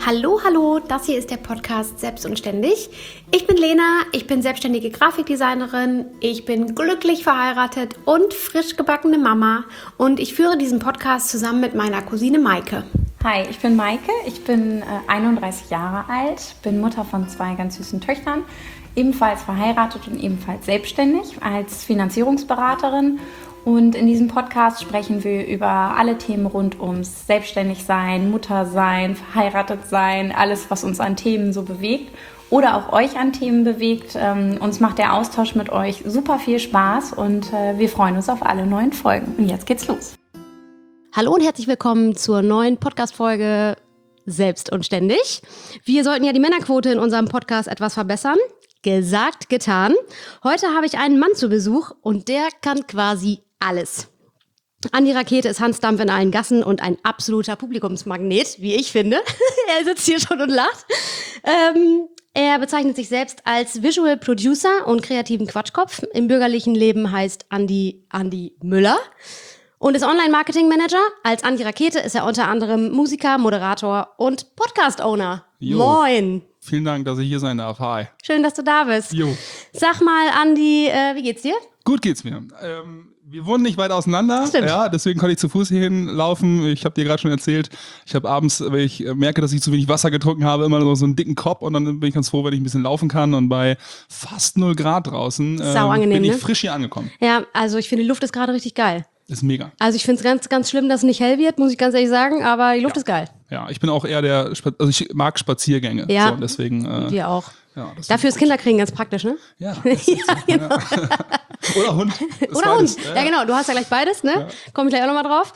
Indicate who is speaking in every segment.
Speaker 1: Hallo, hallo, das hier ist der Podcast Selbst und Ständig. Ich bin Lena, ich bin selbstständige Grafikdesignerin, ich bin glücklich verheiratet und frisch gebackene Mama und ich führe diesen Podcast zusammen mit meiner Cousine Maike.
Speaker 2: Hi, ich bin Maike, ich bin 31 Jahre alt, bin Mutter von 2 ganz süßen Töchtern, ebenfalls verheiratet und ebenfalls selbstständig als Finanzierungsberaterin. Und in diesem Podcast sprechen wir über alle Themen rund ums Selbstständigsein, Muttersein, verheiratet sein, alles, was uns an Themen so bewegt oder auch euch an Themen bewegt. Uns macht der Austausch mit euch super viel Spaß und wir freuen uns auf alle neuen Folgen. Und jetzt geht's los.
Speaker 1: Hallo und herzlich willkommen zur neuen Podcast-Folge Selbst und Ständig. Wir sollten ja die Männerquote in unserem Podcast etwas verbessern. Gesagt, getan. Heute habe ich einen Mann zu Besuch und der kann quasi alles. Andi Rakete ist Hans Dampf in allen Gassen und ein absoluter Publikumsmagnet, wie ich finde. Er sitzt hier schon und lacht. Er bezeichnet sich selbst als Visual Producer und kreativen Quatschkopf. Im bürgerlichen Leben heißt Andi Müller und ist Online-Marketing-Manager. Als Andi Rakete ist er unter anderem Musiker, Moderator und Podcast-Owner.
Speaker 3: Jo.
Speaker 1: Moin!
Speaker 3: Vielen Dank, dass ich hier sein darf. Hi.
Speaker 1: Schön, dass du da bist.
Speaker 3: Jo.
Speaker 1: Sag mal, Andi, wie geht's dir?
Speaker 3: Gut geht's mir. Wir wohnen nicht weit auseinander.
Speaker 1: Stimmt.
Speaker 3: Ja, deswegen konnte ich zu Fuß hierhin laufen. Ich habe dir gerade schon erzählt, ich habe abends, wenn ich merke, dass ich zu wenig Wasser getrunken habe, immer so einen dicken Kopf und dann bin ich ganz froh, wenn ich ein bisschen laufen kann. Und bei fast 0 Grad draußen
Speaker 1: Sau angenehm,
Speaker 3: bin ich
Speaker 1: ne?
Speaker 3: frisch hier angekommen.
Speaker 1: Ja, also ich finde, die Luft ist gerade richtig geil.
Speaker 3: Ist mega.
Speaker 1: Also ich finde es ganz, ganz schlimm, dass es nicht hell wird, muss ich ganz ehrlich sagen, aber die Luft ist geil.
Speaker 3: Ja, ich bin auch eher also ich mag Spaziergänge.
Speaker 1: Ja,
Speaker 3: so, deswegen,
Speaker 1: wir auch.
Speaker 3: Ja, das
Speaker 1: Dafür ist Kinderkriegen ganz praktisch, ne?
Speaker 3: Ja. Das ist
Speaker 1: genau.
Speaker 3: Oder Hund. Ist
Speaker 1: Oder
Speaker 3: beides.
Speaker 1: Hund. Ja, genau, du hast ja gleich beides, ne?
Speaker 3: Ja.
Speaker 1: Komme ich gleich auch nochmal drauf.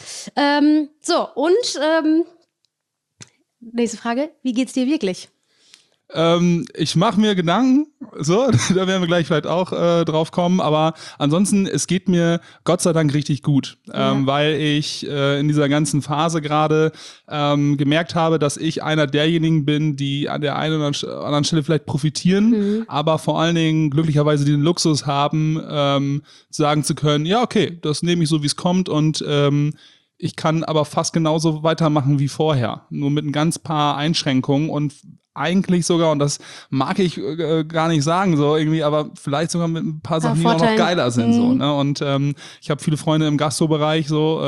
Speaker 1: Nächste Frage, wie geht's dir wirklich?
Speaker 3: Ich mache mir Gedanken, so, da werden wir gleich vielleicht auch drauf kommen, aber ansonsten, es geht mir Gott sei Dank richtig gut, weil ich in dieser ganzen Phase gerade gemerkt habe, dass ich einer derjenigen bin, die an der einen oder anderen Stelle vielleicht profitieren, aber vor allen Dingen glücklicherweise den Luxus haben, sagen zu können, ja okay, das nehme ich so, wie es kommt und ich kann aber fast genauso weitermachen wie vorher, nur mit ein ganz paar Einschränkungen und eigentlich sogar, und das mag ich gar nicht sagen, so irgendwie, aber vielleicht sogar mit ein paar Sachen, die auch noch geiler sind. So, ne? Und ich habe viele Freunde im Gastrobereich, so,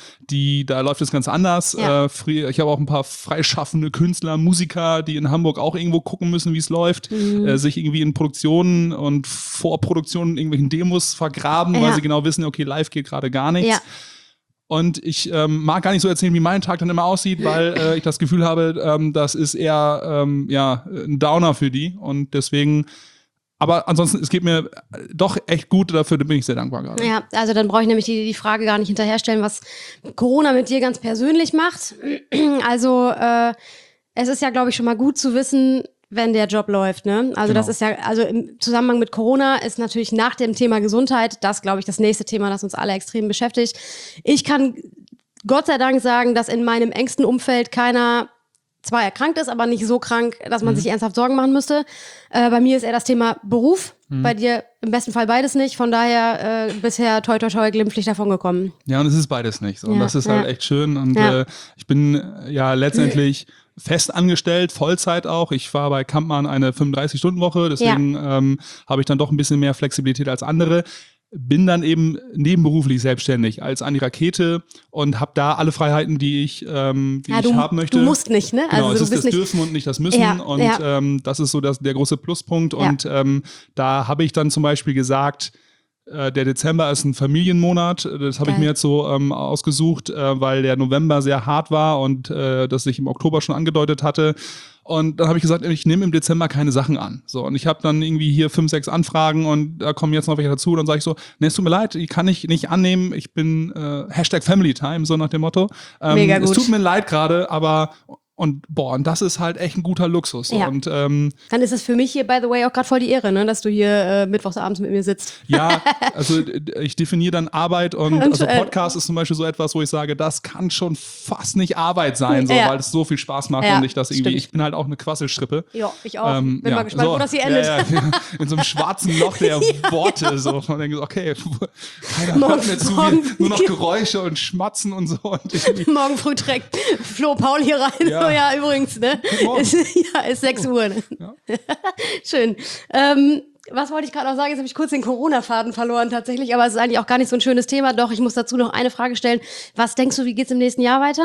Speaker 3: da läuft es ganz anders.
Speaker 1: Ja.
Speaker 3: Ich habe auch ein paar freischaffende Künstler, Musiker, die in Hamburg auch irgendwo gucken müssen, wie es läuft, sich irgendwie in Produktionen und Vorproduktionen irgendwelchen Demos vergraben, weil sie genau wissen, okay, live geht gerade gar nichts.
Speaker 1: Ja.
Speaker 3: Und ich mag gar nicht so erzählen, wie mein Tag dann immer aussieht, weil ich das Gefühl habe, das ist eher ein Downer für die. Und deswegen, aber ansonsten, es geht mir doch echt gut, dafür bin ich sehr dankbar gerade.
Speaker 1: Ja, also dann brauche ich nämlich die Frage gar nicht hinterherstellen, was Corona mit dir ganz persönlich macht. Also es ist ja, glaube ich, schon mal gut zu wissen, wenn der Job läuft, ne? Also
Speaker 3: Genau.
Speaker 1: das ist ja, also im Zusammenhang mit Corona ist natürlich nach dem Thema Gesundheit das, glaube ich, das nächste Thema, das uns alle extrem beschäftigt. Ich kann Gott sei Dank sagen, dass in meinem engsten Umfeld keiner zwar erkrankt ist, aber nicht so krank, dass man sich ernsthaft Sorgen machen müsste. Bei mir ist eher das Thema Beruf, bei dir im besten Fall beides nicht. Von daher bisher toi toi toi glimpflich davon gekommen.
Speaker 3: Ja, und es ist beides nicht. So. Und
Speaker 1: Ja,
Speaker 3: das ist halt echt schön. Und ich bin ja letztendlich fest angestellt, Vollzeit auch. Ich fahre bei Kampmann eine 35-Stunden-Woche, deswegen habe ich dann doch ein bisschen mehr Flexibilität als andere. Bin dann eben nebenberuflich selbstständig als Andi Rakete und habe da alle Freiheiten, die ich haben möchte.
Speaker 1: Du musst nicht, ne?
Speaker 3: Genau,
Speaker 1: Also
Speaker 3: es
Speaker 1: du
Speaker 3: ist
Speaker 1: bist
Speaker 3: das
Speaker 1: nicht
Speaker 3: Dürfen und nicht das Müssen das ist so der große Pluspunkt und da habe ich dann zum Beispiel gesagt, der Dezember ist ein Familienmonat, das habe ich mir jetzt so ausgesucht, weil der November sehr hart war und das sich im Oktober schon angedeutet hatte. Und dann habe ich gesagt, ich nehme im Dezember keine Sachen an. So, und ich habe dann irgendwie hier 5, 6 Anfragen und da kommen jetzt noch welche dazu. Dann sage ich so, nee, es tut mir leid, die kann ich nicht annehmen. Ich bin #FamilyTime, so nach dem Motto.
Speaker 1: Mega gut.
Speaker 3: Es tut mir leid gerade, aber und das ist halt echt ein guter Luxus.
Speaker 1: Ja.
Speaker 3: Und
Speaker 1: dann ist es für mich hier, by the way, auch gerade voll die Ehre, ne, dass du hier mittwochsabends mit mir sitzt.
Speaker 3: ja, also ich definiere dann Arbeit und also Podcast ist zum Beispiel so etwas, wo ich sage, das kann schon fast nicht Arbeit sein, so, weil es so viel Spaß macht und ich das irgendwie,
Speaker 1: stimmt.
Speaker 3: ich bin halt auch eine Quasselstrippe.
Speaker 1: Ja, ich auch. Bin mal gespannt, wo das hier endet.
Speaker 3: Ja, in so einem schwarzen Loch der Worte, so. Und man denkt so, okay, keiner hört mir zu, nur noch Geräusche und Schmatzen und so. Und
Speaker 1: Morgen früh trägt Flo Paul hier rein.
Speaker 3: Ja,
Speaker 1: ja, übrigens, ne? Ist 6 Uhr. Ne? Ja. Schön. Was wollte ich gerade noch sagen? Jetzt habe ich kurz den Corona-Faden verloren tatsächlich, aber es ist eigentlich auch gar nicht so ein schönes Thema. Doch, ich muss dazu noch eine Frage stellen. Was denkst du, wie geht's im nächsten Jahr weiter?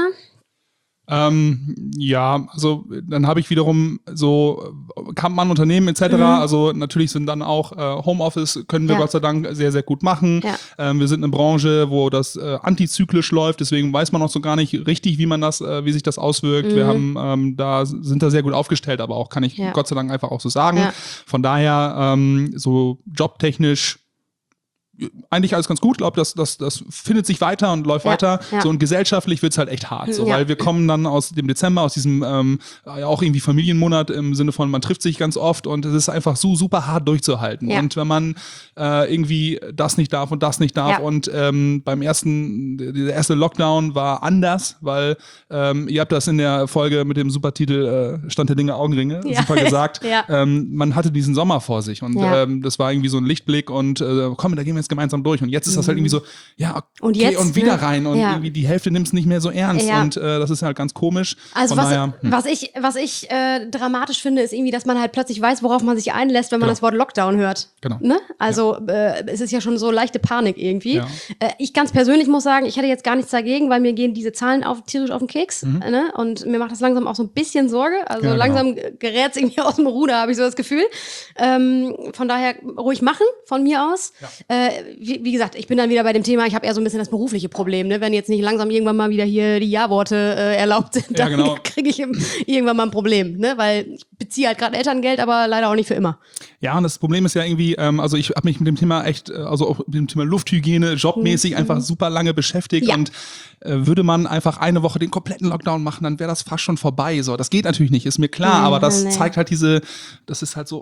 Speaker 3: Ja, also dann habe ich wiederum so Kampmann Unternehmen etc. Also natürlich sind dann auch Homeoffice können wir Gott sei Dank sehr, sehr gut machen. Ja. Wir sind eine Branche, wo das antizyklisch läuft, deswegen weiß man auch so gar nicht richtig, wie sich das auswirkt. Wir haben sind da sehr gut aufgestellt, aber auch kann ich Gott sei Dank einfach auch so sagen. Ja. Von daher so jobtechnisch eigentlich alles ganz gut. Ich glaube, das findet sich weiter und läuft weiter. Ja. So, und gesellschaftlich wird's halt echt hart. So, weil wir kommen dann aus dem Dezember, aus diesem auch irgendwie Familienmonat im Sinne von, man trifft sich ganz oft und es ist einfach so super hart durchzuhalten. Ja. Und wenn man irgendwie das nicht darf und das nicht darf und der erste Lockdown war anders, weil ihr habt das in der Folge mit dem Supertitel Stand der Dinge Augenringe super gesagt. Man hatte diesen Sommer vor sich und das war irgendwie so ein Lichtblick und komm, da gehen wir jetzt gemeinsam durch. Und jetzt ist das halt irgendwie so, okay, und jetzt, und wieder rein. Und irgendwie die Hälfte nimmt es nicht mehr so ernst. Ja. Und das ist halt ganz komisch.
Speaker 1: Also was ich dramatisch finde, ist irgendwie, dass man halt plötzlich weiß, worauf man sich einlässt, wenn man das Wort Lockdown hört. Genau. Ne? Also es ist ja schon so leichte Panik irgendwie. Ja. Ich ganz persönlich muss sagen, ich hätte jetzt gar nichts dagegen, weil mir gehen diese Zahlen tierisch auf den Keks. Ne? Und mir macht das langsam auch so ein bisschen Sorge. Also langsam gerät es irgendwie aus dem Ruder, habe ich so das Gefühl. Von daher ruhig machen, von mir aus. Ja. Wie gesagt, ich bin dann wieder bei dem Thema, ich habe eher so ein bisschen das berufliche Problem, ne? Wenn jetzt nicht langsam irgendwann mal wieder hier die Ja-Worte erlaubt sind, dann kriege ich irgendwann mal ein Problem, ne? Weil ich beziehe halt gerade Elterngeld, aber leider auch nicht für immer.
Speaker 3: Ja, und das Problem ist ja irgendwie, also ich habe mich mit dem Thema also auch mit dem Thema Lufthygiene jobmäßig einfach super lange beschäftigt und würde man einfach eine Woche den kompletten Lockdown machen, dann wäre das fast schon vorbei. So, das geht natürlich nicht, ist mir klar, aber das zeigt halt das ist halt so,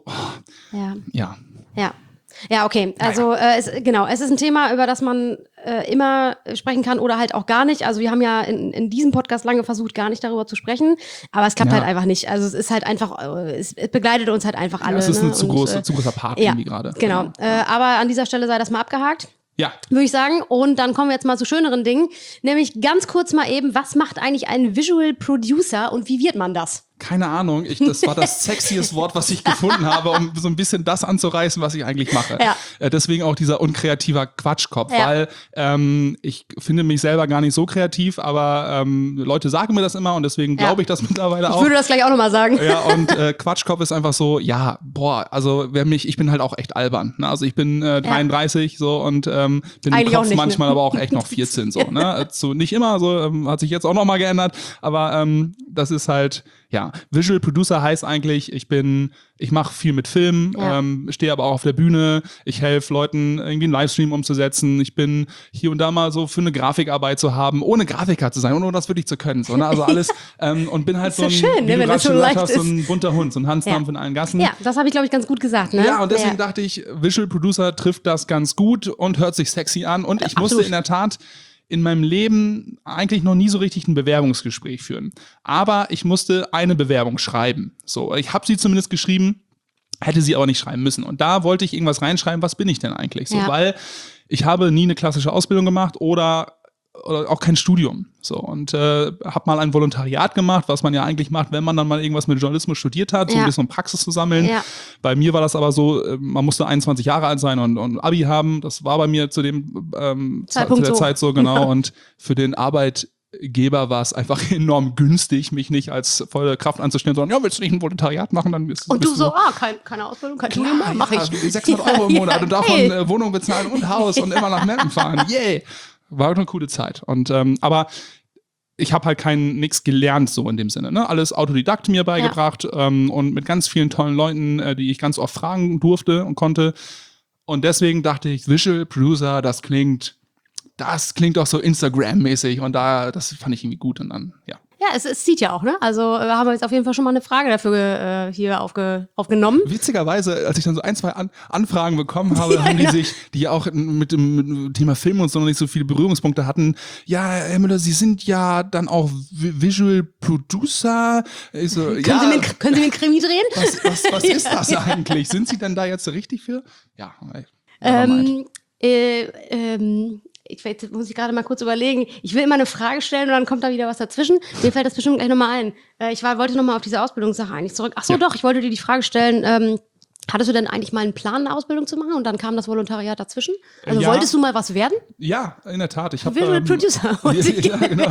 Speaker 1: Ja, okay. Also es ist ein Thema, über das man immer sprechen kann oder halt auch gar nicht. Also wir haben ja in diesem Podcast lange versucht, gar nicht darüber zu sprechen, aber es klappt halt einfach nicht. Also es ist halt einfach, es begleitet uns halt einfach alle.
Speaker 3: Es ist ein zu großer Part irgendwie gerade.
Speaker 1: Genau. Aber an dieser Stelle sei das mal abgehakt. Ja. Würde ich sagen. Und dann kommen wir jetzt mal zu schöneren Dingen. Nämlich ganz kurz mal eben, was macht eigentlich ein Visual Producer und wie wird man das?
Speaker 3: Keine Ahnung, das war das sexiest Wort, was ich gefunden habe, um so ein bisschen das anzureißen, was ich eigentlich mache. Ja. Deswegen auch dieser unkreativer Quatschkopf, weil ich finde mich selber gar nicht so kreativ, aber Leute sagen mir das immer und deswegen glaube ich das mittlerweile auch.
Speaker 1: Ich würde das gleich auch nochmal sagen.
Speaker 3: Ja, und Quatschkopf ist einfach so, also ich bin halt auch echt albern. Ne? Also ich bin 33 so und bin im Kopf nicht, manchmal aber auch echt noch 14 so. Ne? Also nicht immer, so hat sich jetzt auch nochmal geändert, aber das ist halt, Visual Producer heißt eigentlich, ich mache viel mit Filmen, stehe aber auch auf der Bühne, ich helfe Leuten irgendwie einen Livestream umzusetzen, ich bin hier und da mal so für eine Grafikarbeit zu haben, ohne Grafiker zu sein, ohne das wirklich zu können, so, ne? Also alles und bin halt so ein, schön, wie du gerade schon gesagt hast, so ein bunter Hund, so ein Hansdampf in allen Gassen.
Speaker 1: Ja, das habe ich, glaube ich, ganz gut gesagt, ne?
Speaker 3: Ja, und deswegen dachte ich, Visual Producer trifft das ganz gut und hört sich sexy an und ich musste in der Tat in meinem Leben eigentlich noch nie so richtig ein Bewerbungsgespräch führen. Aber ich musste eine Bewerbung schreiben. So, ich habe sie zumindest geschrieben, hätte sie aber nicht schreiben müssen. Und da wollte ich irgendwas reinschreiben, was bin ich denn eigentlich? So, weil ich habe nie eine klassische Ausbildung gemacht oder auch kein Studium. So, und habe mal ein Volontariat gemacht, was man ja eigentlich macht, wenn man dann mal irgendwas mit Journalismus studiert hat, so ein bisschen Praxis zu sammeln. Ja. Bei mir war das aber so, man musste 21 Jahre alt sein und Abi haben. Das war bei mir zu der Zeit so, genau. Und für den Arbeitgeber war es einfach enorm günstig, mich nicht als volle Kraft anzustellen, sondern willst du nicht ein Volontariat machen? Dann bist
Speaker 1: und du so, keine Ausbildung, kein Studium, mach ich.
Speaker 3: 600 Euro im Monat und davon Wohnung bezahlen und Haus und immer nach Meppen fahren. Yay! War eine coole Zeit. Und aber ich habe halt nichts gelernt so in dem Sinne. Ne? Alles Autodidakt mir beigebracht und mit ganz vielen tollen Leuten, die ich ganz oft fragen durfte und konnte. Und deswegen dachte ich, Visual Producer, das klingt auch so Instagram-mäßig und das fand ich irgendwie gut und dann,
Speaker 1: Ja, es sieht ja auch, ne? Also haben wir jetzt auf jeden Fall schon mal eine Frage dafür hier aufgenommen.
Speaker 3: Witzigerweise, als ich dann so 1, 2 Anfragen bekommen habe, haben die auch mit dem Thema Film und so noch nicht so viele Berührungspunkte hatten. Ja, Herr Müller, Sie sind ja dann auch Visual Producer. Ich so,
Speaker 1: können Sie mir einen Krimi drehen?
Speaker 3: Was ist das eigentlich? Sind Sie denn da jetzt so richtig für? Ja,
Speaker 1: jetzt muss ich gerade mal kurz überlegen, ich will immer eine Frage stellen und dann kommt da wieder was dazwischen. Mir fällt das bestimmt gleich nochmal ein. Wollte nochmal auf diese Ausbildungssache eigentlich zurück. Ach so, doch, ich wollte dir die Frage stellen, hattest du denn eigentlich mal einen Plan, eine Ausbildung zu machen und dann kam das Volontariat dazwischen? Also wolltest du mal was werden?
Speaker 3: Ja, in der Tat. Ich habe
Speaker 1: Producer.
Speaker 3: ja, genau.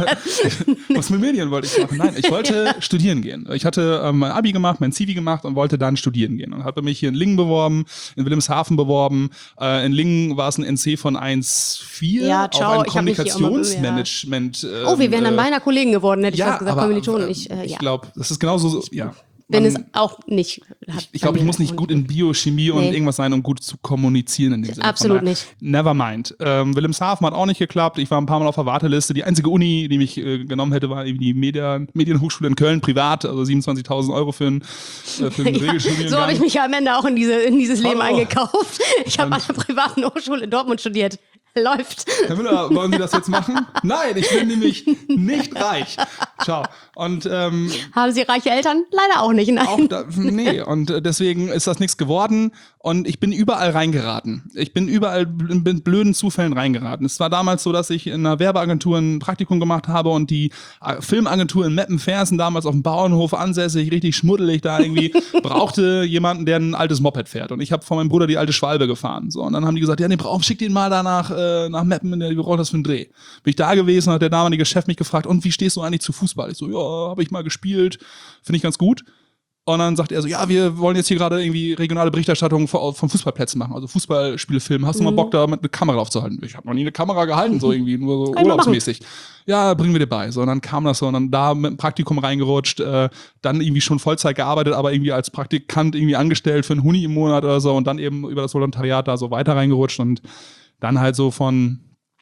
Speaker 3: Was mit Medien wollte ich machen? Nein, ich wollte studieren gehen. Ich hatte mein Abi gemacht, mein Zivi gemacht und wollte dann studieren gehen. Und habe mich hier in Lingen beworben, in Wilhelmshaven beworben. In Lingen war es ein NC von 1,4
Speaker 1: ja, ciao.
Speaker 3: auf ein Kommunikationsmanagement.
Speaker 1: Wir wären dann beinahe Kollegen geworden, hätte ich fast gesagt, Kommilitonen.
Speaker 3: Ich glaube, das ist genauso so, ja.
Speaker 1: Wenn es auch nicht
Speaker 3: hat. Ich glaube, ich muss nicht gut in Biochemie und irgendwas sein, um gut zu kommunizieren in dem Sinne.
Speaker 1: Absolut nicht.
Speaker 3: Never mind. Wilhelmshaven hat auch nicht geklappt. Ich war ein paar Mal auf der Warteliste. Die einzige Uni, die mich genommen hätte, war eben die Medienhochschule in Köln, privat, also 27.000 Euro für einen Regelstudiengang.
Speaker 1: So habe ich mich ja am Ende auch in dieses Leben eingekauft. Ich habe an einer privaten Hochschule in Dortmund studiert. Läuft.
Speaker 3: Herr Müller, wollen Sie das jetzt machen? Nein, ich bin nämlich nicht reich. Ciao. Und
Speaker 1: haben Sie reiche Eltern? Leider auch nicht, nein.
Speaker 3: Nee, und deswegen ist das nichts geworden und ich bin überall reingeraten. Ich bin überall in blöden Zufällen reingeraten. Es war damals so, dass ich in einer Werbeagentur ein Praktikum gemacht habe und die Filmagentur in Meppen-Fersen, damals auf dem Bauernhof ansässig, richtig schmuddelig da irgendwie, brauchte jemanden, der ein altes Moped fährt. Und ich habe von meinem Bruder die alte Schwalbe gefahren. So, und dann haben die gesagt, ja, nee, schickt ihn mal danach nach Meppen, wir brauchen das für einen Dreh. Bin ich da gewesen, hat der damalige Chef mich gefragt, und wie stehst du eigentlich zu Fußball? Ich so, ja, habe ich mal gespielt, finde ich ganz gut. Und dann sagt er so, ja, wir wollen jetzt hier gerade irgendwie regionale Berichterstattung von Fußballplätzen machen, also Fußballspielfilme. Hast du mal Bock, da mit eine Kamera aufzuhalten? Ich habe noch nie eine Kamera gehalten, so irgendwie, nur so urlaubsmäßig. Ja, bringen wir dir bei. So, und dann kam das so, und dann da mit dem Praktikum reingerutscht, dann irgendwie schon Vollzeit gearbeitet, aber irgendwie als Praktikant irgendwie angestellt für einen Huni im Monat oder so und dann eben über das Volontariat da so weiter reingerutscht und dann halt so von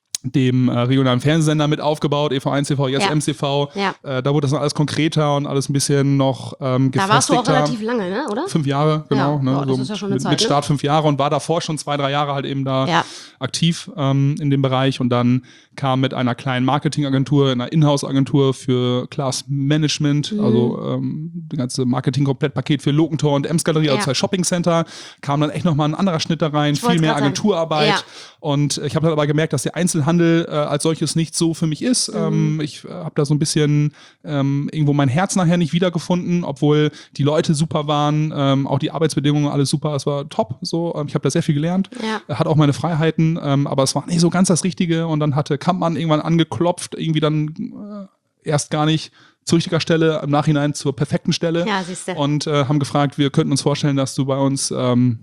Speaker 3: dem regionalen Fernsehsender mit aufgebaut, EV1 TV, jetzt MCV. Ja. Da wurde das noch alles konkreter und alles ein bisschen noch gefestigter.
Speaker 1: Da warst du auch relativ lange, ne? Oder?
Speaker 3: 5 Jahre, genau.
Speaker 1: Ja,
Speaker 3: ne?
Speaker 1: Das ist ja schon eine Zeit,
Speaker 3: mit Start 5 Jahre und war davor schon 2-3 Jahre halt eben da aktiv in dem Bereich und dann kam mit einer kleinen Marketingagentur, einer Inhouse-Agentur für Class Management, also das ganze Marketing-Komplettpaket für Lokentor und Ems-Galerie, also 2 Shopping-Center, kam dann echt nochmal ein anderer Schnitt da rein, viel mehr Agenturarbeit und ich habe dann aber gemerkt, dass der Einzelhandel als solches nicht so für mich ist. Ich habe da so ein bisschen irgendwo mein Herz nachher nicht wiedergefunden, obwohl die Leute super waren, auch die Arbeitsbedingungen, alles super, es war top. So, ich habe da sehr viel gelernt, hat auch meine Freiheiten, aber es war nicht so ganz das Richtige und dann hatte Kampmann irgendwann angeklopft, irgendwie dann erst gar nicht zur richtigen Stelle, im Nachhinein zur perfekten Stelle und haben gefragt, wir könnten uns vorstellen, dass du bei uns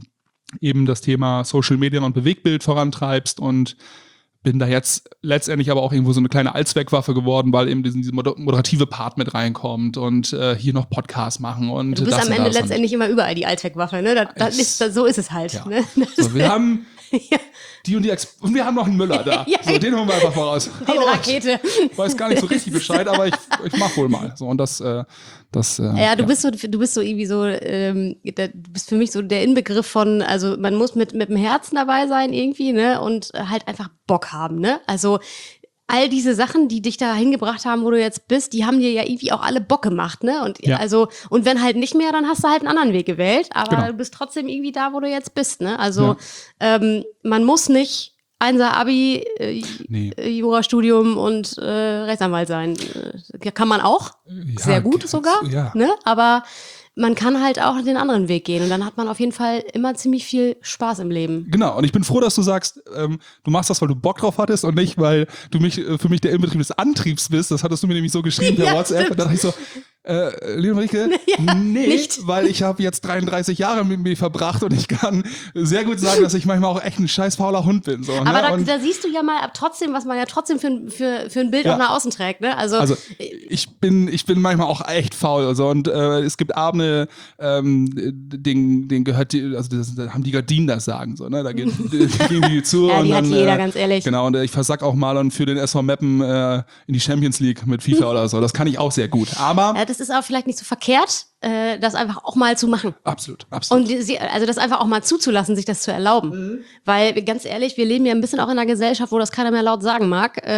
Speaker 3: eben das Thema Social Media und Bewegtbild vorantreibst und bin da jetzt letztendlich aber auch irgendwo so eine kleine Allzweckwaffe geworden, weil eben diese moderative Part mit reinkommt und hier noch Podcasts machen und
Speaker 1: du bist am Ende letztendlich immer überall die Allzweckwaffe, ne? So ist es halt. Ja. Ne?
Speaker 3: So, wir haben die und die und wir haben noch einen Müller da. So, den holen wir einfach voraus.
Speaker 1: Den Rakete.
Speaker 3: Ich weiß gar nicht so richtig Bescheid, aber ich mach wohl mal. So, und du
Speaker 1: bist so irgendwie so, du bist für mich so der Inbegriff von, also man muss mit dem Herzen dabei sein irgendwie, ne, und halt einfach Bock haben, ne, also all diese Sachen, die dich da hingebracht haben, wo du jetzt bist, die haben dir ja irgendwie auch alle Bock gemacht, ne, und also, und wenn halt nicht mehr, dann hast du halt einen anderen Weg gewählt, aber du bist trotzdem irgendwie da, wo du jetzt bist, ne, also man muss nicht 1er Abi, Jurastudium und Rechtsanwalt sein. Kann man auch, sehr gut sogar, ne? Aber man kann halt auch den anderen Weg gehen und dann hat man auf jeden Fall immer ziemlich viel Spaß im Leben.
Speaker 3: Genau, und ich bin froh, dass du sagst, du machst das, weil du Bock drauf hattest und nicht, weil du für mich der Inbetrieb des Antriebs bist. Das hattest du mir nämlich so geschrieben per WhatsApp. Stimmt. Und dann dachte ich so, liebe Marike, nicht, weil ich habe jetzt 33 Jahre mit mir verbracht und ich kann sehr gut sagen, dass ich manchmal auch echt ein scheiß fauler Hund bin. So,
Speaker 1: aber da siehst du ja mal trotzdem, was man ja trotzdem für ein Bild auch nach außen trägt. Ne? Also
Speaker 3: ich bin manchmal auch echt faul. Also, und es gibt Abende, denen gehört, da haben die Gardinen das Sagen. So, ne? Da gehen die zu.
Speaker 1: Ja, die
Speaker 3: und
Speaker 1: hat
Speaker 3: dann,
Speaker 1: jeder, ganz ehrlich.
Speaker 3: Genau, und ich versack auch mal und für den SV Meppen in die Champions League mit FIFA oder so. Das kann ich auch sehr gut. Aber
Speaker 1: das ist auch vielleicht nicht so verkehrt, das einfach auch mal zu machen.
Speaker 3: Absolut.
Speaker 1: Und also das einfach auch mal zuzulassen, sich das zu erlauben. Weil, ganz ehrlich, wir leben ja ein bisschen auch in einer Gesellschaft, wo das keiner mehr laut sagen mag. Ich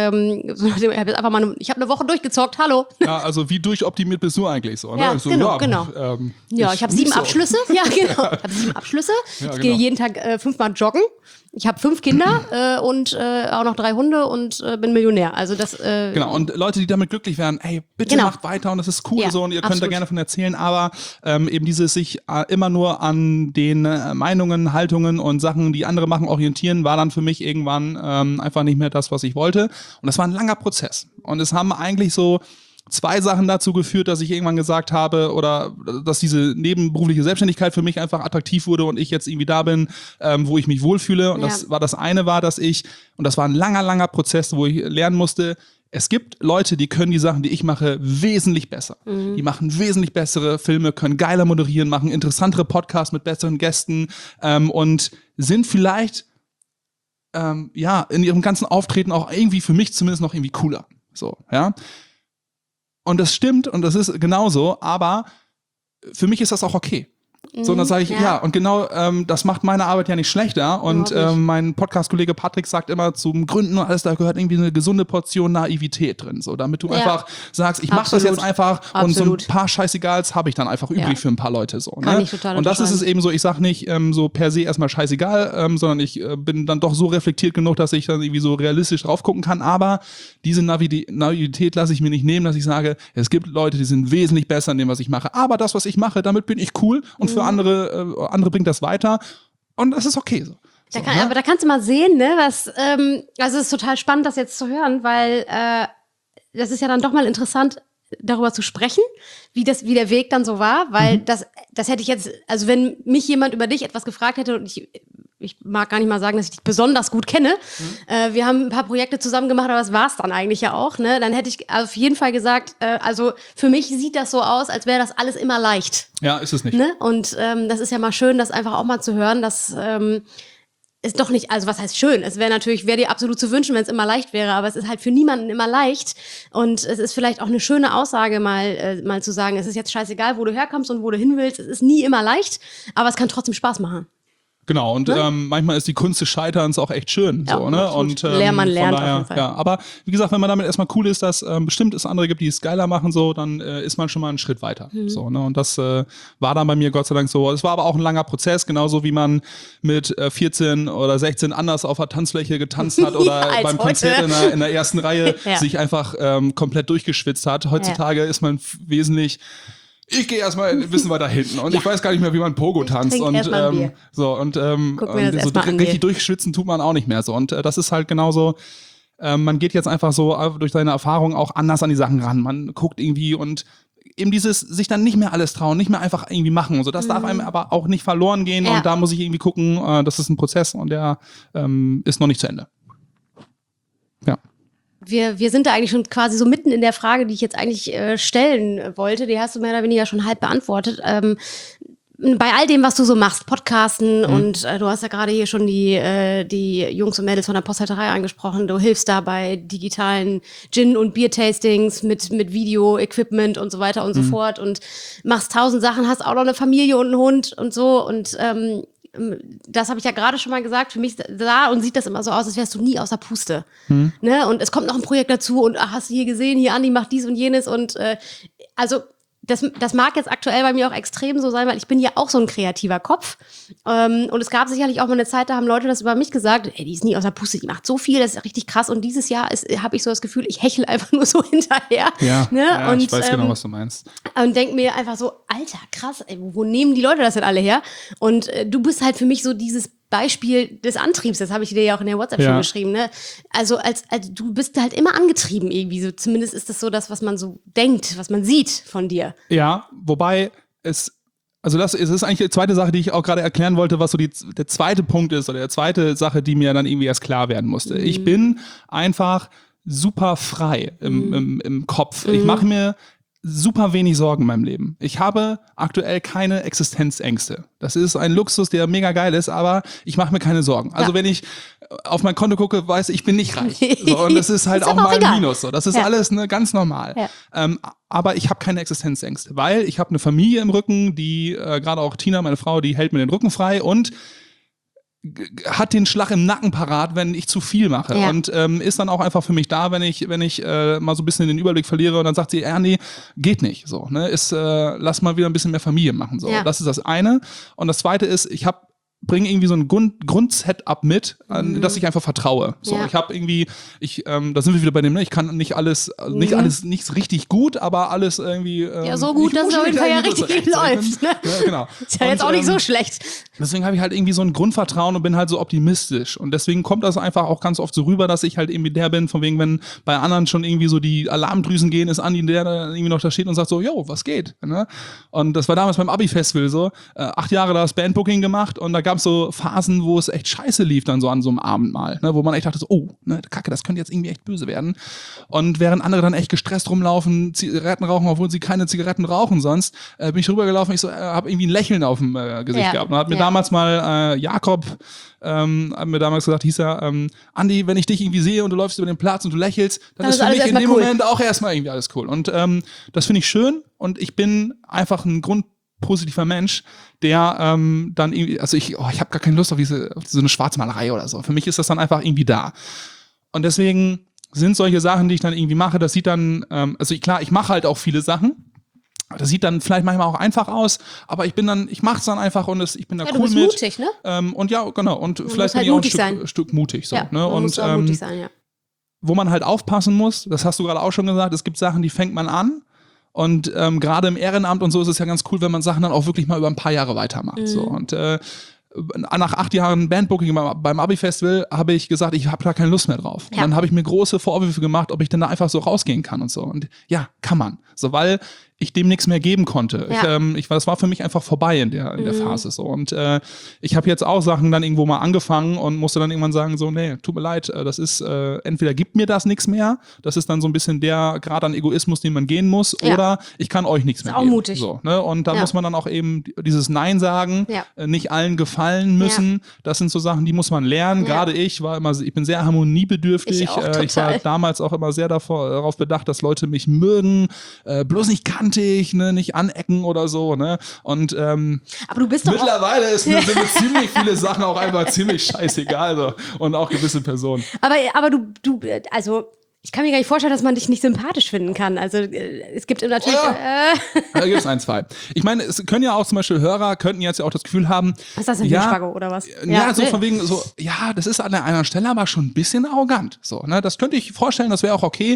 Speaker 1: habe eine Woche durchgezockt, hallo.
Speaker 3: Ja, also wie durchoptimiert bist du eigentlich so? Ne?
Speaker 1: Ja,
Speaker 3: so,
Speaker 1: genau. Ich habe 7 Abschlüsse. Ja, genau. Ich habe 7 Abschlüsse. Ich gehe jeden Tag 5-mal joggen. Ich habe 5 Kinder und auch noch 3 Hunde und bin Millionär. Also das.
Speaker 3: Genau, und Leute, die damit glücklich werden, ey, bitte macht weiter und das ist cool so und ihr könnt da gerne von erzählen, aber eben dieses sich immer nur an den Meinungen, Haltungen und Sachen, die andere machen, orientieren, war dann für mich irgendwann einfach nicht mehr das, was ich wollte. Und das war ein langer Prozess. Und es haben eigentlich so 2 Sachen dazu geführt, dass ich irgendwann gesagt habe oder dass diese nebenberufliche Selbstständigkeit für mich einfach attraktiv wurde und ich jetzt irgendwie da bin, wo ich mich wohlfühle. Und das eine war, dass ich, und das war ein langer Prozess, wo ich lernen musste, es gibt Leute, die können die Sachen, die ich mache, wesentlich besser. Die machen wesentlich bessere Filme, können geiler moderieren, machen interessantere Podcasts mit besseren Gästen und sind vielleicht in ihrem ganzen Auftreten auch irgendwie für mich zumindest noch irgendwie cooler. So, ja. Und das stimmt und das ist genauso, aber für mich ist das auch okay. So, und dann sage ich, und genau, das macht meine Arbeit ja nicht schlechter. Und mein Podcast-Kollege Patrick sagt immer, zum Gründen und alles, da gehört irgendwie eine gesunde Portion Naivität drin. So, damit du einfach sagst, ich mache das jetzt einfach und so ein paar Scheißegals habe ich dann einfach übrig für ein paar Leute. So,
Speaker 1: Kann
Speaker 3: ne?
Speaker 1: ich total
Speaker 3: und das ist es eben so, ich sage nicht so per se erstmal scheißegal, sondern ich bin dann doch so reflektiert genug, dass ich dann irgendwie so realistisch drauf gucken kann. Aber diese Naivität lasse ich mir nicht nehmen, dass ich sage, es gibt Leute, die sind wesentlich besser in dem, was ich mache. Aber das, was ich mache, damit bin ich cool und für andere bringt das weiter und das ist okay so.
Speaker 1: Aber da kannst du mal sehen, ne, was, also es ist total spannend, das jetzt zu hören, weil das ist ja dann doch mal interessant, darüber zu sprechen, wie der Weg dann so war, weil das hätte ich jetzt, also wenn mich jemand über dich etwas gefragt hätte und ich mag gar nicht mal sagen, dass ich dich besonders gut kenne. Wir haben ein paar Projekte zusammen gemacht, aber das war's dann eigentlich ja auch. Ne? Dann hätte ich auf jeden Fall gesagt, also für mich sieht das so aus, als wäre das alles immer leicht.
Speaker 3: Ja, ist es nicht.
Speaker 1: Ne? Und das ist ja mal schön, das einfach auch mal zu hören, dass ist doch nicht, also was heißt schön? Es wäre dir absolut zu wünschen, wenn es immer leicht wäre, aber es ist halt für niemanden immer leicht. Und es ist vielleicht auch eine schöne Aussage, mal zu sagen, es ist jetzt scheißegal, wo du herkommst und wo du hin willst. Es ist nie immer leicht, aber es kann trotzdem Spaß machen.
Speaker 3: Genau, und manchmal ist die Kunst des Scheiterns auch echt schön.
Speaker 1: Ja,
Speaker 3: so, ne?
Speaker 1: Und
Speaker 3: daher,
Speaker 1: man lernt auf jeden Fall.
Speaker 3: Ja, aber wie gesagt, wenn man damit erstmal cool ist, dass bestimmt es andere gibt, die es geiler machen, so, dann ist man schon mal einen Schritt weiter. So, ne? Und das war dann bei mir Gott sei Dank so. Es war aber auch ein langer Prozess, genauso wie man mit 14 oder 16 anders auf der Tanzfläche getanzt hat oder beim Konzert in der ersten Reihe sich einfach komplett durchgeschwitzt hat. Heutzutage ist man wesentlich. Ich gehe erstmal ein bisschen weiter hinten und ich weiß gar nicht mehr, wie man Pogo tanzt und richtig durchschwitzen tut man auch nicht mehr so und das ist halt genauso, man geht jetzt einfach so durch seine Erfahrung auch anders an die Sachen ran, man guckt irgendwie und eben dieses sich dann nicht mehr alles trauen, nicht mehr einfach irgendwie machen und so, das darf einem aber auch nicht verloren gehen und da muss ich irgendwie gucken, das ist ein Prozess und der ist noch nicht zu Ende. Ja.
Speaker 1: Wir sind da eigentlich schon quasi so mitten in der Frage, die ich jetzt eigentlich stellen wollte. Die hast du mehr oder weniger schon halb beantwortet. Bei all dem, was du so machst, Podcasten und du hast ja gerade hier schon die Jungs und Mädels von der Posthalterei angesprochen. Du hilfst da bei digitalen Gin- und Bier-Tastings mit Video-Equipment und so weiter und so fort und machst 1000 Sachen, hast auch noch eine Familie und einen Hund und so und das habe ich ja gerade schon mal gesagt, für mich sieht das immer so aus, als wärst du nie aus der Puste. Ne? Und es kommt noch ein Projekt dazu und hast du hier gesehen, hier Andi macht dies und jenes und also das mag jetzt aktuell bei mir auch extrem so sein, weil ich bin ja auch so ein kreativer Kopf. Und es gab sicherlich auch mal eine Zeit, da haben Leute das über mich gesagt, ey, die ist nie aus der Puste, die macht so viel, das ist richtig krass. Und dieses Jahr habe ich so das Gefühl, ich hechel einfach nur so hinterher.
Speaker 3: Ja,
Speaker 1: ne?
Speaker 3: Ja,
Speaker 1: und,
Speaker 3: ich weiß genau, was du meinst.
Speaker 1: Und denk mir einfach so, Alter, krass, ey, wo nehmen die Leute das denn alle her? Und du bist halt für mich so dieses Beispiel des Antriebs, das habe ich dir ja auch in der WhatsApp schon geschrieben, ne? Also als du bist halt immer angetrieben irgendwie, so zumindest ist das so das, was man so denkt, was man sieht von dir.
Speaker 3: Ja, wobei es ist eigentlich die zweite Sache, die ich auch gerade erklären wollte, was so der zweite Punkt ist oder der zweite Sache, die mir dann irgendwie erst klar werden musste. Ich bin einfach super frei im Kopf. Ich mache mir super wenig Sorgen in meinem Leben. Ich habe aktuell keine Existenzängste. Das ist ein Luxus, der mega geil ist, aber ich mache mir keine Sorgen. Also wenn ich auf mein Konto gucke, weiß ich bin nicht reich. So, und das ist halt
Speaker 1: Ist
Speaker 3: auch
Speaker 1: aber
Speaker 3: mal
Speaker 1: egal.
Speaker 3: ein Minus. So. Das ist alles ganz normal.
Speaker 1: Ja.
Speaker 3: Aber ich habe keine Existenzängste, weil ich habe eine Familie im Rücken, die gerade auch Tina, meine Frau, die hält mir den Rücken frei und hat den Schlag im Nacken parat, wenn ich zu viel mache und ist dann auch einfach für mich da, wenn ich mal so ein bisschen den Überblick verliere und dann sagt sie, nee, geht nicht, so, ne, lass mal wieder ein bisschen mehr Familie machen, so. Das ist das eine und das zweite ist, bringe irgendwie so ein Grundsetup mit, an das ich einfach vertraue. So, ich habe irgendwie, da sind wir wieder bei dem, ne? Ich kann nicht alles, nicht richtig gut, aber alles irgendwie.
Speaker 1: So gut, dass es auf jeden Fall ja richtig läuft. Ne?
Speaker 3: Ja, genau.
Speaker 1: Ist ja jetzt auch nicht so schlecht.
Speaker 3: Deswegen habe ich halt irgendwie so ein Grundvertrauen und bin halt so optimistisch. Und deswegen kommt das einfach auch ganz oft so rüber, dass ich halt irgendwie der bin, von wegen, wenn bei anderen schon irgendwie so die Alarmdrüsen gehen, ist Andi der da irgendwie noch da steht und sagt so, yo, was geht? Ne? Und das war damals beim Abi-Festival so. 8 Jahre da das Bandbooking gemacht und da gab es so Phasen, wo es echt scheiße lief dann so an so einem Abend mal, ne? Wo man echt dachte so, oh, ne, Kacke, das könnte jetzt irgendwie echt böse werden. Und während andere dann echt gestresst rumlaufen, Zigaretten rauchen, obwohl sie keine Zigaretten rauchen sonst, bin ich rübergelaufen, ich so, habe irgendwie ein Lächeln auf dem Gesicht gehabt. Und hat mir damals mal Jakob hat mir damals gesagt, hieß er, Andi, wenn ich dich irgendwie sehe und du läufst über den Platz und du lächelst, dann ist für mich in dem Moment auch erstmal irgendwie alles cool. Und das finde ich schön und ich bin einfach ein grundpositiver Mensch, der dann irgendwie, also ich habe gar keine Lust auf so eine Schwarzmalerei oder so. Für mich ist das dann einfach irgendwie da. Und deswegen sind solche Sachen, die ich dann irgendwie mache, das sieht dann, ich mache halt auch viele Sachen. Das sieht dann vielleicht manchmal auch einfach aus, aber ich mache es dann einfach und ich bin da cool mit. Du bist mutig, ne? Und ja, genau. Und vielleicht bin ich auch ein Stück mutig. So, ne?
Speaker 1: Man muss auch mutig sein, ja.
Speaker 3: Wo man halt aufpassen muss, das hast du gerade auch schon gesagt, es gibt Sachen, die fängt man an. Und gerade im Ehrenamt und so ist es ja ganz cool, wenn man Sachen dann auch wirklich mal über ein paar Jahre weitermacht. So. Und nach 8 Jahren Bandbooking beim Abi-Festival habe ich gesagt, ich habe da keine Lust mehr drauf. Und dann habe ich mir große Vorwürfe gemacht, ob ich denn da einfach so rausgehen kann und so. Und ja, kann man. So, weil ich dem nichts mehr geben konnte.
Speaker 1: Ja.
Speaker 3: Das war für mich einfach vorbei in der Phase so. Und ich habe jetzt auch Sachen dann irgendwo mal angefangen und musste dann irgendwann sagen so, nee, tut mir leid, das ist entweder gibt mir das nichts mehr, das ist dann so ein bisschen der Grad an Egoismus, den man gehen muss, oder ich kann euch nichts mehr geben.
Speaker 1: Auch mutig.
Speaker 3: So, ne? Und da muss man dann auch eben dieses Nein sagen, nicht allen gefallen müssen. Das sind so Sachen, die muss man lernen. Gerade ich bin sehr harmoniebedürftig. Ich war damals auch immer sehr darauf bedacht, dass Leute mich mögen, bloß nicht kantig, ne, nicht anecken oder so, ne? Und
Speaker 1: aber du bist doch
Speaker 3: mittlerweile sind mir ziemlich viele Sachen auch einfach ziemlich scheißegal, so. Und auch gewisse Personen.
Speaker 1: Aber du, also ich kann mir gar nicht vorstellen, dass man dich nicht sympathisch finden kann. Also es gibt natürlich...
Speaker 3: Da gibt es 1, 2. Ich meine, es können ja auch zum Beispiel Hörer, könnten jetzt ja auch das Gefühl haben...
Speaker 1: Was ist das denn für ein Spago oder was?
Speaker 3: So von wegen so, das ist an einer Stelle aber schon ein bisschen arrogant. So, ne? Das könnte ich vorstellen, das wäre auch okay.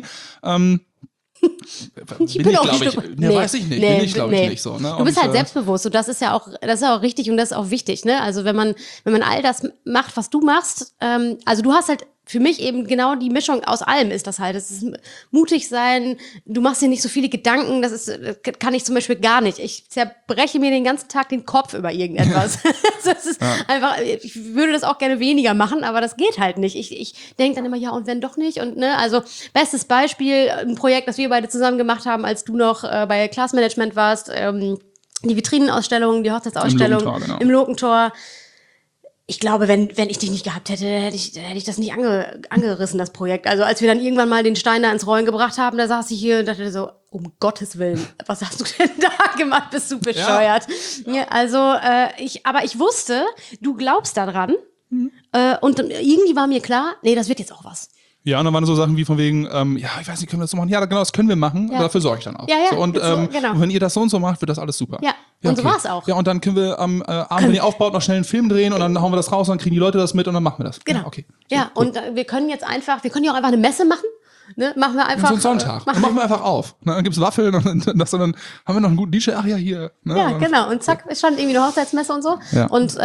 Speaker 1: Ich bin auch nicht.
Speaker 3: Weiß ich nicht. Bin ich, glaube ich, nicht so. Ne?
Speaker 1: Du bist halt selbstbewusst und das ist ja auch richtig und das ist auch wichtig. Ne? Also wenn man all das macht, was du machst, also du hast halt für mich eben genau die Mischung aus allem ist das halt. Es ist mutig sein, du machst dir nicht so viele Gedanken, das kann ich zum Beispiel gar nicht. Ich zerbreche mir den ganzen Tag den Kopf über irgendetwas. Das ist einfach, ich würde das auch gerne weniger machen, aber das geht halt nicht. Ich denke dann immer, ja und wenn doch nicht und ne, also bestes Beispiel, ein Projekt, das wir beide zusammen gemacht haben, als du noch bei Class Management warst, die Vitrinenausstellung, die Hochzeitsausstellung im Lokentor. Ich glaube, wenn ich dich nicht gehabt hätte, hätte ich das nicht angerissen, das Projekt. Also als wir dann irgendwann mal den Stein da ins Rollen gebracht haben, da saß ich hier und dachte so, um Gottes Willen, was hast du denn da gemacht? Bist du bescheuert? Ja, also aber ich wusste, du glaubst daran. Und irgendwie war mir klar, nee, das wird jetzt auch was.
Speaker 3: Ja, und dann waren so Sachen wie von wegen, ich weiß nicht, können wir das so machen? Ja, genau, das können wir machen. Ja. Dafür sorge ich dann auch.
Speaker 1: Ja,
Speaker 3: so, und
Speaker 1: genau.
Speaker 3: wenn ihr das so und so macht, wird das alles super.
Speaker 1: Ja, und so war es auch.
Speaker 3: Ja, und dann können wir am Abend, wenn ihr aufbaut, noch schnell einen Film drehen und dann hauen wir das raus und dann kriegen die Leute das mit und dann machen wir das.
Speaker 1: Genau.
Speaker 3: Ja, okay.
Speaker 1: So, ja, und wir können ja auch einfach eine Messe machen. Ne? Machen wir einfach.
Speaker 3: So einen Sonntag. Dann machen wir einfach auf. Ne? Dann gibt's Waffeln und dann haben wir noch einen guten DJ. Ach ja, hier. Ne?
Speaker 1: Ja, genau. Und zack, ist schon irgendwie eine Hochzeitsmesse und so. Ja. Und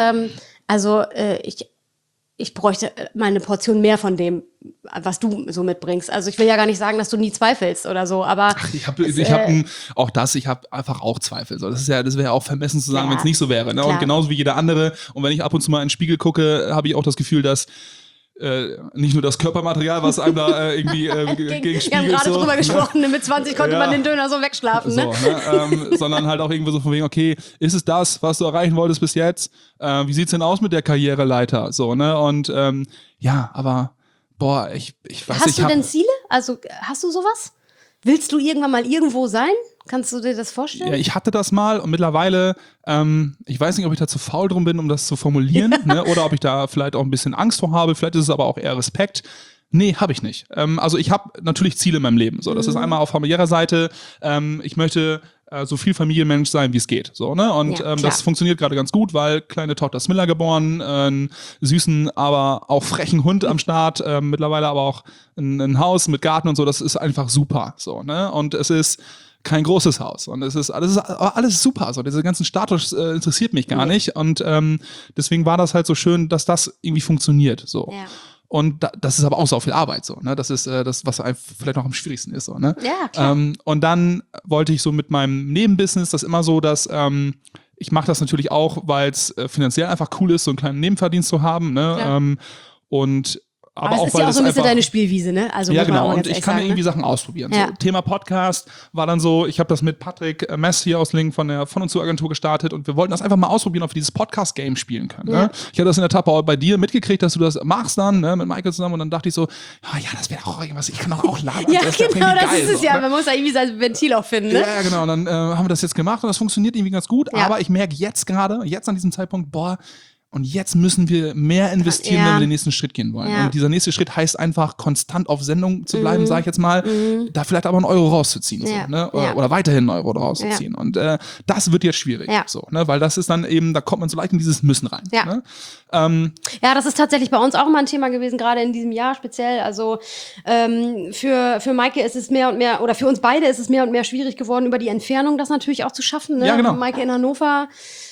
Speaker 1: ich bräuchte mal eine Portion mehr von dem, was du so mitbringst. Also ich will ja gar nicht sagen, dass du nie zweifelst oder so, aber...
Speaker 3: Ach, ich habe einfach auch Zweifel. So, das wäre ja auch vermessen zu sagen, wenn es nicht so wäre. Ne? Und genauso wie jeder andere. Und wenn ich ab und zu mal in den Spiegel gucke, habe ich auch das Gefühl, dass nicht nur das Körpermaterial, was einem da irgendwie
Speaker 1: Wir haben gerade drüber gesprochen, mit 20 konnte man den Döner so wegschlafen.
Speaker 3: So, ne? Sondern halt auch irgendwie so von wegen, okay, ist es das, was du erreichen wolltest bis jetzt? Wie sieht's denn aus mit der Karriereleiter? So, ne? Und aber boah, ich weiß nicht.
Speaker 1: Hast du denn Ziele? Also hast du sowas? Willst du irgendwann mal irgendwo sein? Kannst du dir das vorstellen?
Speaker 3: Ja, ich hatte das mal und mittlerweile, ich weiß nicht, ob ich da zu faul drum bin, um das zu formulieren, ne? Oder ob ich da vielleicht auch ein bisschen Angst vor habe, vielleicht ist es aber auch eher Respekt. Nee, habe ich nicht. Also ich habe natürlich Ziele in meinem Leben. So, das ist einmal auf familiärer Seite, ich möchte so viel Familienmensch sein, wie es geht. So, ne? Und das funktioniert gerade ganz gut, weil kleine Tochter Smilla geboren, einen süßen, aber auch frechen Hund am Start, mittlerweile aber auch ein Haus mit Garten und so, das ist einfach super. So, ne? Und es ist kein großes Haus und es ist alles super. So, dieser ganzen Status interessiert mich gar nicht und deswegen war das halt so schön, dass das irgendwie funktioniert. So. Ja. Und das ist aber auch so viel Arbeit, so, ne? Das ist das, was vielleicht noch am schwierigsten ist, so, ne?
Speaker 1: Ja, klar.
Speaker 3: Und dann wollte ich so mit meinem Nebenbusiness das immer so, dass ich mache das natürlich auch, weil es finanziell einfach cool ist, so einen kleinen Nebenverdienst zu haben, ne? Aber
Speaker 1: es
Speaker 3: auch,
Speaker 1: ist ja auch so ein bisschen deine Spielwiese, ne? Also
Speaker 3: ja, genau. Und ich kann irgendwie Sachen ausprobieren.
Speaker 1: Ja.
Speaker 3: So, Thema Podcast war dann so, ich habe das mit Patrick Mess hier aus Link von der Von und zu Agentur gestartet und wir wollten das einfach mal ausprobieren, ob wir dieses Podcast-Game spielen können.
Speaker 1: Ja.
Speaker 3: Ne? Ich hatte das in der Etappe auch bei dir mitgekriegt, dass du das machst dann, ne, mit Michael zusammen und dann dachte ich so, ja, das wäre auch irgendwas, ich kann doch auch labern.
Speaker 1: Ja,
Speaker 3: das
Speaker 1: genau, das
Speaker 3: geil,
Speaker 1: ist es
Speaker 3: so,
Speaker 1: ja.
Speaker 3: ne?
Speaker 1: Man muss da irgendwie sein Ventil auch finden, ne?
Speaker 3: Ja, genau. Und dann haben wir das jetzt gemacht und das funktioniert irgendwie ganz gut,
Speaker 1: Ja.
Speaker 3: aber ich merke jetzt an diesem Zeitpunkt, und jetzt müssen wir mehr investieren, wenn wir den nächsten Schritt gehen wollen.
Speaker 1: Ja.
Speaker 3: Und dieser nächste Schritt heißt einfach, konstant auf Sendung zu bleiben, sage ich jetzt mal, da vielleicht aber einen Euro rauszuziehen.
Speaker 1: Ja.
Speaker 3: So, ne?
Speaker 1: Ja.
Speaker 3: Oder weiterhin einen Euro rauszuziehen. Und das wird jetzt schwierig.
Speaker 1: Ja.
Speaker 3: So, ne? Weil das ist dann eben, da kommt man so leicht in dieses Müssen rein.
Speaker 1: Ja.
Speaker 3: Ne?
Speaker 1: Ja, das ist tatsächlich bei uns auch immer ein Thema gewesen, gerade in diesem Jahr speziell. Also für Maike ist es mehr und mehr, oder für uns beide ist es mehr und mehr schwierig geworden, über die Entfernung das natürlich auch zu schaffen. Ne?
Speaker 3: Ja, genau.
Speaker 1: Maike in Hannover,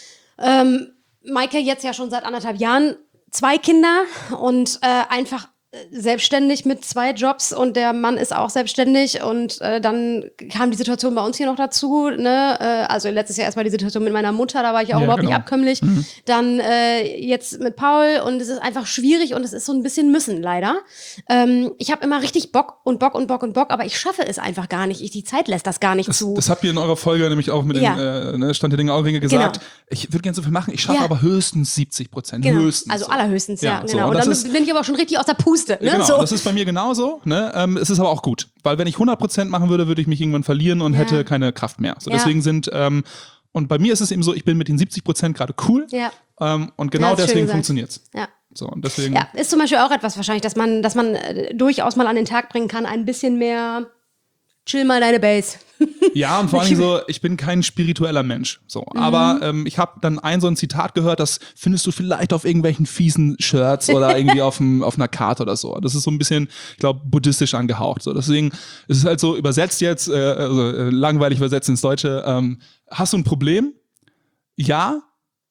Speaker 1: Maike jetzt ja schon seit 1,5 Jahren 2 Kinder und einfach selbstständig mit 2 Jobs und der Mann ist auch selbstständig und dann kam die Situation bei uns hier noch dazu, ne? Also letztes Jahr erstmal die Situation mit meiner Mutter, da war ich auch überhaupt nicht abkömmlich. Dann jetzt mit Paul und es ist einfach schwierig und es ist so ein bisschen müssen, leider. Ich habe immer richtig Bock, aber ich schaffe es einfach gar nicht. Die Zeit lässt das gar nicht zu.
Speaker 3: Das habt ihr in eurer Folge nämlich auch mit den Stand der Dinge Auringe gesagt.
Speaker 1: Genau.
Speaker 3: Ich würde gerne so viel machen, ich schaffe aber höchstens 70%.
Speaker 1: Genau.
Speaker 3: Höchstens.
Speaker 1: Also
Speaker 3: so.
Speaker 1: allerhöchstens, ja.
Speaker 3: so.
Speaker 1: Genau. Und dann bin ich aber auch schon richtig aus der Puste. Ne?
Speaker 3: Genau,
Speaker 1: So.
Speaker 3: das ist bei mir genauso. Ne? Es ist aber auch gut, weil wenn ich 100% machen würde, würde ich mich irgendwann verlieren und hätte keine Kraft mehr. So, deswegen und bei mir ist es eben so, ich bin mit den 70% gerade cool und genau deswegen funktioniert's.
Speaker 1: Ja.
Speaker 3: So, und deswegen.
Speaker 1: Ja, ist zum Beispiel auch etwas wahrscheinlich, dass man durchaus mal an den Tag bringen kann, ein bisschen mehr chill mal deine Base.
Speaker 3: Ja, und vor allem so, ich bin kein spiritueller Mensch. So, aber ich habe dann so ein Zitat gehört, das findest du vielleicht auf irgendwelchen fiesen Shirts oder irgendwie auf einer Karte oder so. Das ist so ein bisschen, ich glaube, buddhistisch angehaucht. So, deswegen ist es halt so übersetzt jetzt, langweilig übersetzt ins Deutsche. Hast du ein Problem? Ja.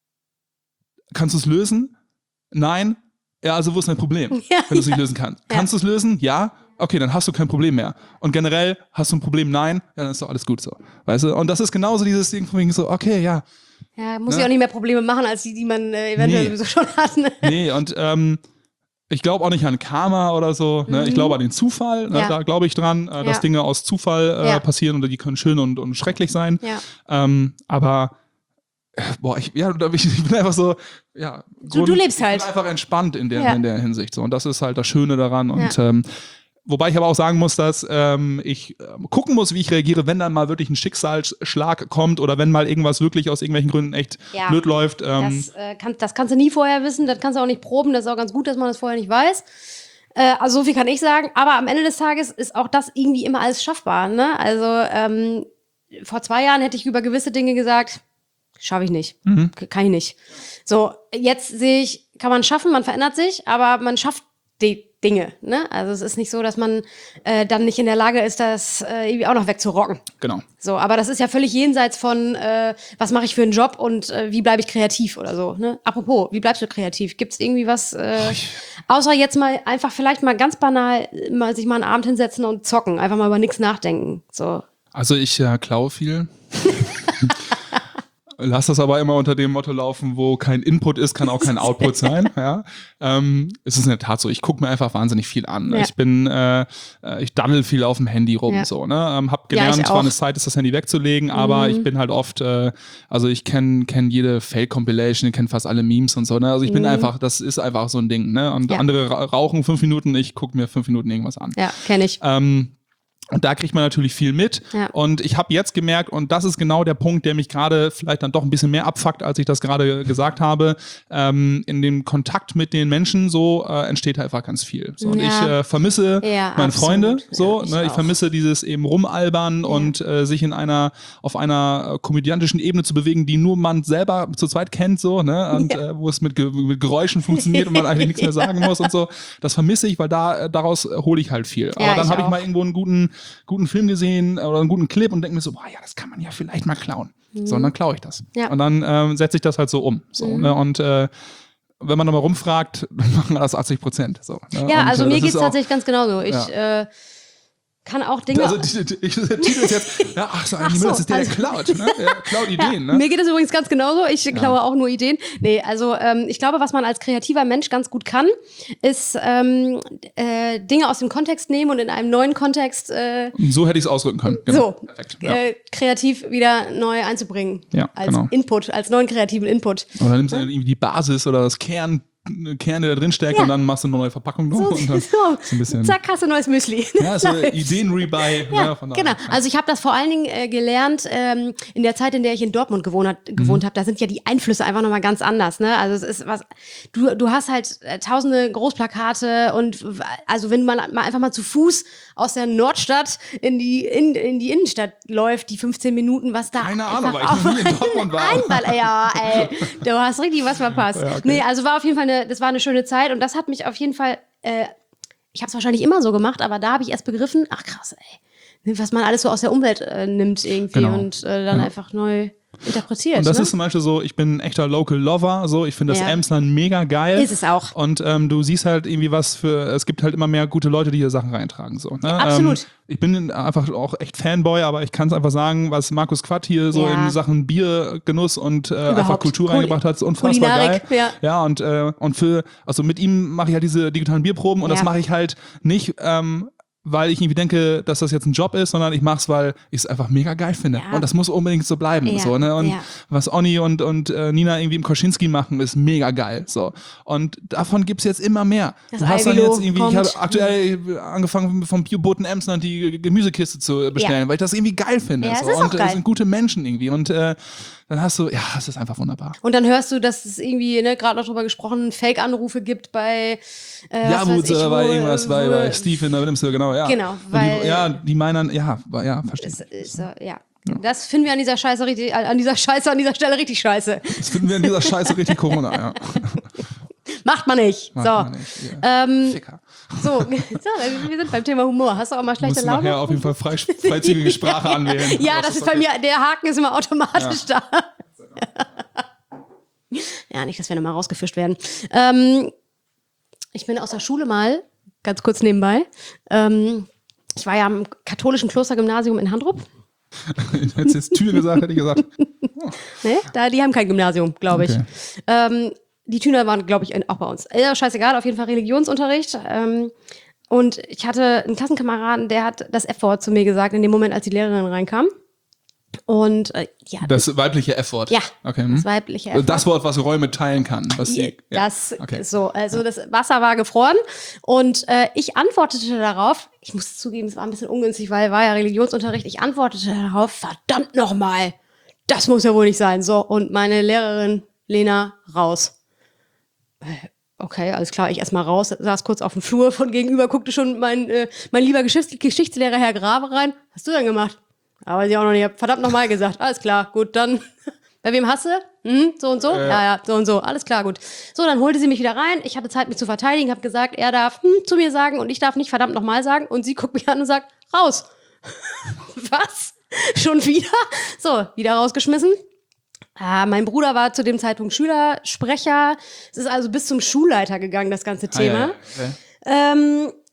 Speaker 3: Kannst du es lösen? Nein. Ja, also wo ist dein Problem, wenn du es nicht lösen kannst? Kannst du es lösen? Ja. Okay, dann hast du kein Problem mehr. Und generell hast du ein Problem? Nein. Ja, dann ist doch alles gut so. Weißt du? Und das ist genauso dieses Ding von wegen so, okay, ja.
Speaker 1: Ja, muss ja auch nicht mehr Probleme machen, als die man eventuell sowieso schon hat. Ne?
Speaker 3: Nee, und ich glaube auch nicht an Karma oder so. Ne? Ich glaube an den Zufall. Ne? Da glaube ich dran, dass Dinge aus Zufall passieren oder die können schön und schrecklich sein. Ja. Aber ich bin einfach so,
Speaker 1: du lebst halt.
Speaker 3: Ich bin einfach entspannt in der Hinsicht. So. Und das ist halt das Schöne daran. Und wobei ich aber auch sagen muss, dass ich gucken muss, wie ich reagiere, wenn dann mal wirklich ein Schicksalsschlag kommt oder wenn mal irgendwas wirklich aus irgendwelchen Gründen echt blöd läuft.
Speaker 1: Das kannst du nie vorher wissen, das kannst du auch nicht proben. Das ist auch ganz gut, dass man das vorher nicht weiß. Also so viel kann ich sagen. Aber am Ende des Tages ist auch das irgendwie immer alles schaffbar. Ne? Also vor 2 Jahren hätte ich über gewisse Dinge gesagt, schaffe ich nicht. Kann ich nicht. So, jetzt sehe ich, kann man schaffen, man verändert sich, aber man schafft die Dinge. Ne? Also es ist nicht so, dass man dann nicht in der Lage ist, das irgendwie auch noch wegzurocken.
Speaker 3: Genau.
Speaker 1: So, aber das ist ja völlig jenseits von, was mache ich für einen Job und wie bleibe ich kreativ oder so. Ne? Apropos, wie bleibst du kreativ? Gibt es irgendwie was, außer jetzt mal einfach vielleicht mal ganz banal sich mal einen Abend hinsetzen und zocken, einfach mal über nichts nachdenken. So.
Speaker 3: Also ich klaue viel. Lass das aber immer unter dem Motto laufen, wo kein Input ist, kann auch kein Output sein. Ja. Es ist in der Tat so, ich gucke mir einfach wahnsinnig viel an.
Speaker 1: Ja.
Speaker 3: Ich daddel viel auf dem Handy rum. So, ne? Hab gelernt, wann es Zeit ist, das Handy wegzulegen, aber ich bin halt oft, also ich kenn jede Fake-Compilation, ich kenne fast alle Memes und so. Ne? Also ich bin einfach, das ist einfach so ein Ding. Ne? Und andere rauchen 5 Minuten, ich gucke mir 5 Minuten irgendwas an.
Speaker 1: Ja, kenne ich.
Speaker 3: Und da kriegt man natürlich viel mit.
Speaker 1: Ja.
Speaker 3: Und ich habe jetzt gemerkt, und das ist genau der Punkt, der mich gerade vielleicht dann doch ein bisschen mehr abfuckt, als ich das gerade gesagt habe, in dem Kontakt mit den Menschen so entsteht einfach ganz viel. So, und ich vermisse meine Freunde. So,
Speaker 1: ja,
Speaker 3: ich vermisse dieses eben Rumalbern und sich auf einer komödiantischen Ebene zu bewegen, die nur man selber zu zweit kennt, so, ne? Und wo es mit Geräuschen funktioniert und man eigentlich nichts mehr sagen muss und so. Das vermisse ich, weil daraus hole ich halt viel. Aber dann habe ich mal irgendwo einen guten Film gesehen oder einen guten Clip und denke mir so, boah, ja, das kann man ja vielleicht mal klauen. So, und dann klaue ich das. Ja. Und dann setze ich das halt so um. So, ne? Und wenn man nochmal rumfragt, dann machen wir das 80%. So, ne?
Speaker 1: Ja,
Speaker 3: und,
Speaker 1: also mir geht es tatsächlich ganz genauso. Ich kann auch Dinge...
Speaker 3: Also der Titel ist jetzt, das ist der klaut. Ne? Der klaut Ideen. Ne?
Speaker 1: Mir geht es übrigens ganz genauso. Ich klaue auch nur Ideen. Nee, also ich glaube, was man als kreativer Mensch ganz gut kann, ist Dinge aus dem Kontext nehmen und in einem neuen Kontext
Speaker 3: so hätte ich es ausdrücken können. Genau.
Speaker 1: So, kreativ wieder neu einzubringen. Ja, als Input, als neuen kreativen Input.
Speaker 3: Und dann nimmst du irgendwie die Basis oder das Kern, der da drin steckt und dann machst du eine neue Verpackung drauf. Und dann ist ein bisschen,
Speaker 1: zack, hast du ein neues Müsli.
Speaker 3: Ja, so Ideen-Rebuy.
Speaker 1: Ja, genau. Also ich habe das vor allen Dingen gelernt in der Zeit, in der ich in Dortmund gewohnt habe. Da sind ja die Einflüsse einfach nochmal ganz anders. Ne? Also es ist was, du hast halt tausende Großplakate und also wenn man einfach mal zu Fuß aus der Nordstadt in die Innenstadt läuft, die 15 Minuten, was da
Speaker 3: keine Ahnung, weil ich noch nie in Dortmund war.
Speaker 1: Du hast richtig was verpasst. Ja, okay. Nee, also war auf jeden Fall das war eine schöne Zeit und das hat mich auf jeden Fall, ich habe es wahrscheinlich immer so gemacht, aber da habe ich erst begriffen, ach krass, ey, was man alles so aus der Umwelt nimmt irgendwie und dann einfach neu interpretiert.
Speaker 3: Und das ist zum Beispiel so, ich bin ein echter Local Lover, so, ich finde das Emsland mega geil.
Speaker 1: Ist es auch.
Speaker 3: Und du siehst halt irgendwie es gibt halt immer mehr gute Leute, die hier Sachen reintragen, so. Ne?
Speaker 1: Absolut.
Speaker 3: Ich bin einfach auch echt Fanboy, aber ich kann es einfach sagen, was Markus Quadt hier so in Sachen Biergenuss und einfach Kultur reingebracht hat, ist unfassbar geil. Ja, und mit ihm mache ich halt diese digitalen Bierproben und das mache ich halt nicht, weil ich irgendwie denke, dass das jetzt ein Job ist, sondern ich mache es, weil ich es einfach mega geil finde. Ja. Und das muss unbedingt so bleiben. Ja. So, ne? Und was Onni und Nina irgendwie im Koschinski machen, ist mega geil. So. Und davon gibt es jetzt immer mehr.
Speaker 1: Das du hast dann jetzt
Speaker 3: irgendwie, ich habe aktuell angefangen vom Bioboten Emsland die Gemüsekiste zu bestellen, weil ich das irgendwie geil finde.
Speaker 1: Ja,
Speaker 3: so.
Speaker 1: Ist und
Speaker 3: es sind gute Menschen irgendwie. Und dann hast du, es ist einfach wunderbar.
Speaker 1: Und dann hörst du, dass es irgendwie, gerade noch drüber gesprochen, Fake-Anrufe bei
Speaker 3: bei Steve in der Wilhelmshöhe, genau, ja.
Speaker 1: Genau, weil...
Speaker 3: Die meinen, verstehe.
Speaker 1: Das finden wir an dieser Scheiße an dieser Stelle richtig scheiße.
Speaker 3: Das finden wir an dieser Scheiße richtig Corona, ja.
Speaker 1: Macht man nicht.
Speaker 3: Ficker.
Speaker 1: So, wir sind beim Thema Humor. Hast du auch mal schlechte Laune?
Speaker 3: Du musst nachher auf jeden Fall freizügige Sprache anwählen.
Speaker 1: Ja, das ist bei mir, der Haken ist immer automatisch da. Ja, nicht, dass wir nochmal rausgefischt werden. Ich bin aus der Schule mal, ganz kurz nebenbei, ich war ja am katholischen Klostergymnasium in Handrup.
Speaker 3: Hättest du jetzt Tür gesagt, hätte ich gesagt.
Speaker 1: Oh. Nee, die haben kein Gymnasium, glaube ich. Okay. Die Thüner waren, glaube ich, auch bei uns. Scheißegal, auf jeden Fall Religionsunterricht. Und ich hatte einen Klassenkameraden, der hat das F-Wort zu mir gesagt, in dem Moment, als die Lehrerin reinkam. Und
Speaker 3: das weibliche F-Wort?
Speaker 1: Ja,
Speaker 3: okay.
Speaker 1: Das weibliche F-Wort.
Speaker 3: Das Wort, was Räume teilen kann.
Speaker 1: Das so, also das Wasser war gefroren und ich antwortete darauf, ich muss zugeben, es war ein bisschen ungünstig, weil war ja Religionsunterricht, ich antwortete darauf, verdammt nochmal, das muss ja wohl nicht sein. So, und meine Lehrerin Lena raus. Okay, alles klar, ich erstmal raus, saß kurz auf dem Flur, von gegenüber guckte schon mein lieber Geschichtslehrer Herr Grabe rein. Was hast du denn gemacht? Aber sie auch noch nicht, verdammt nochmal gesagt. Alles klar, gut, dann, bei wem hast du? So und so? Ja, so und so, alles klar, gut. So, dann holte sie mich wieder rein, ich hatte Zeit, mich zu verteidigen, habe gesagt, er darf zu mir sagen und ich darf nicht verdammt nochmal sagen und sie guckt mich an und sagt, raus. Was? Schon wieder? So, wieder rausgeschmissen. Mein Bruder war zu dem Zeitpunkt Schülersprecher. Es ist also bis zum Schulleiter gegangen, das ganze Thema.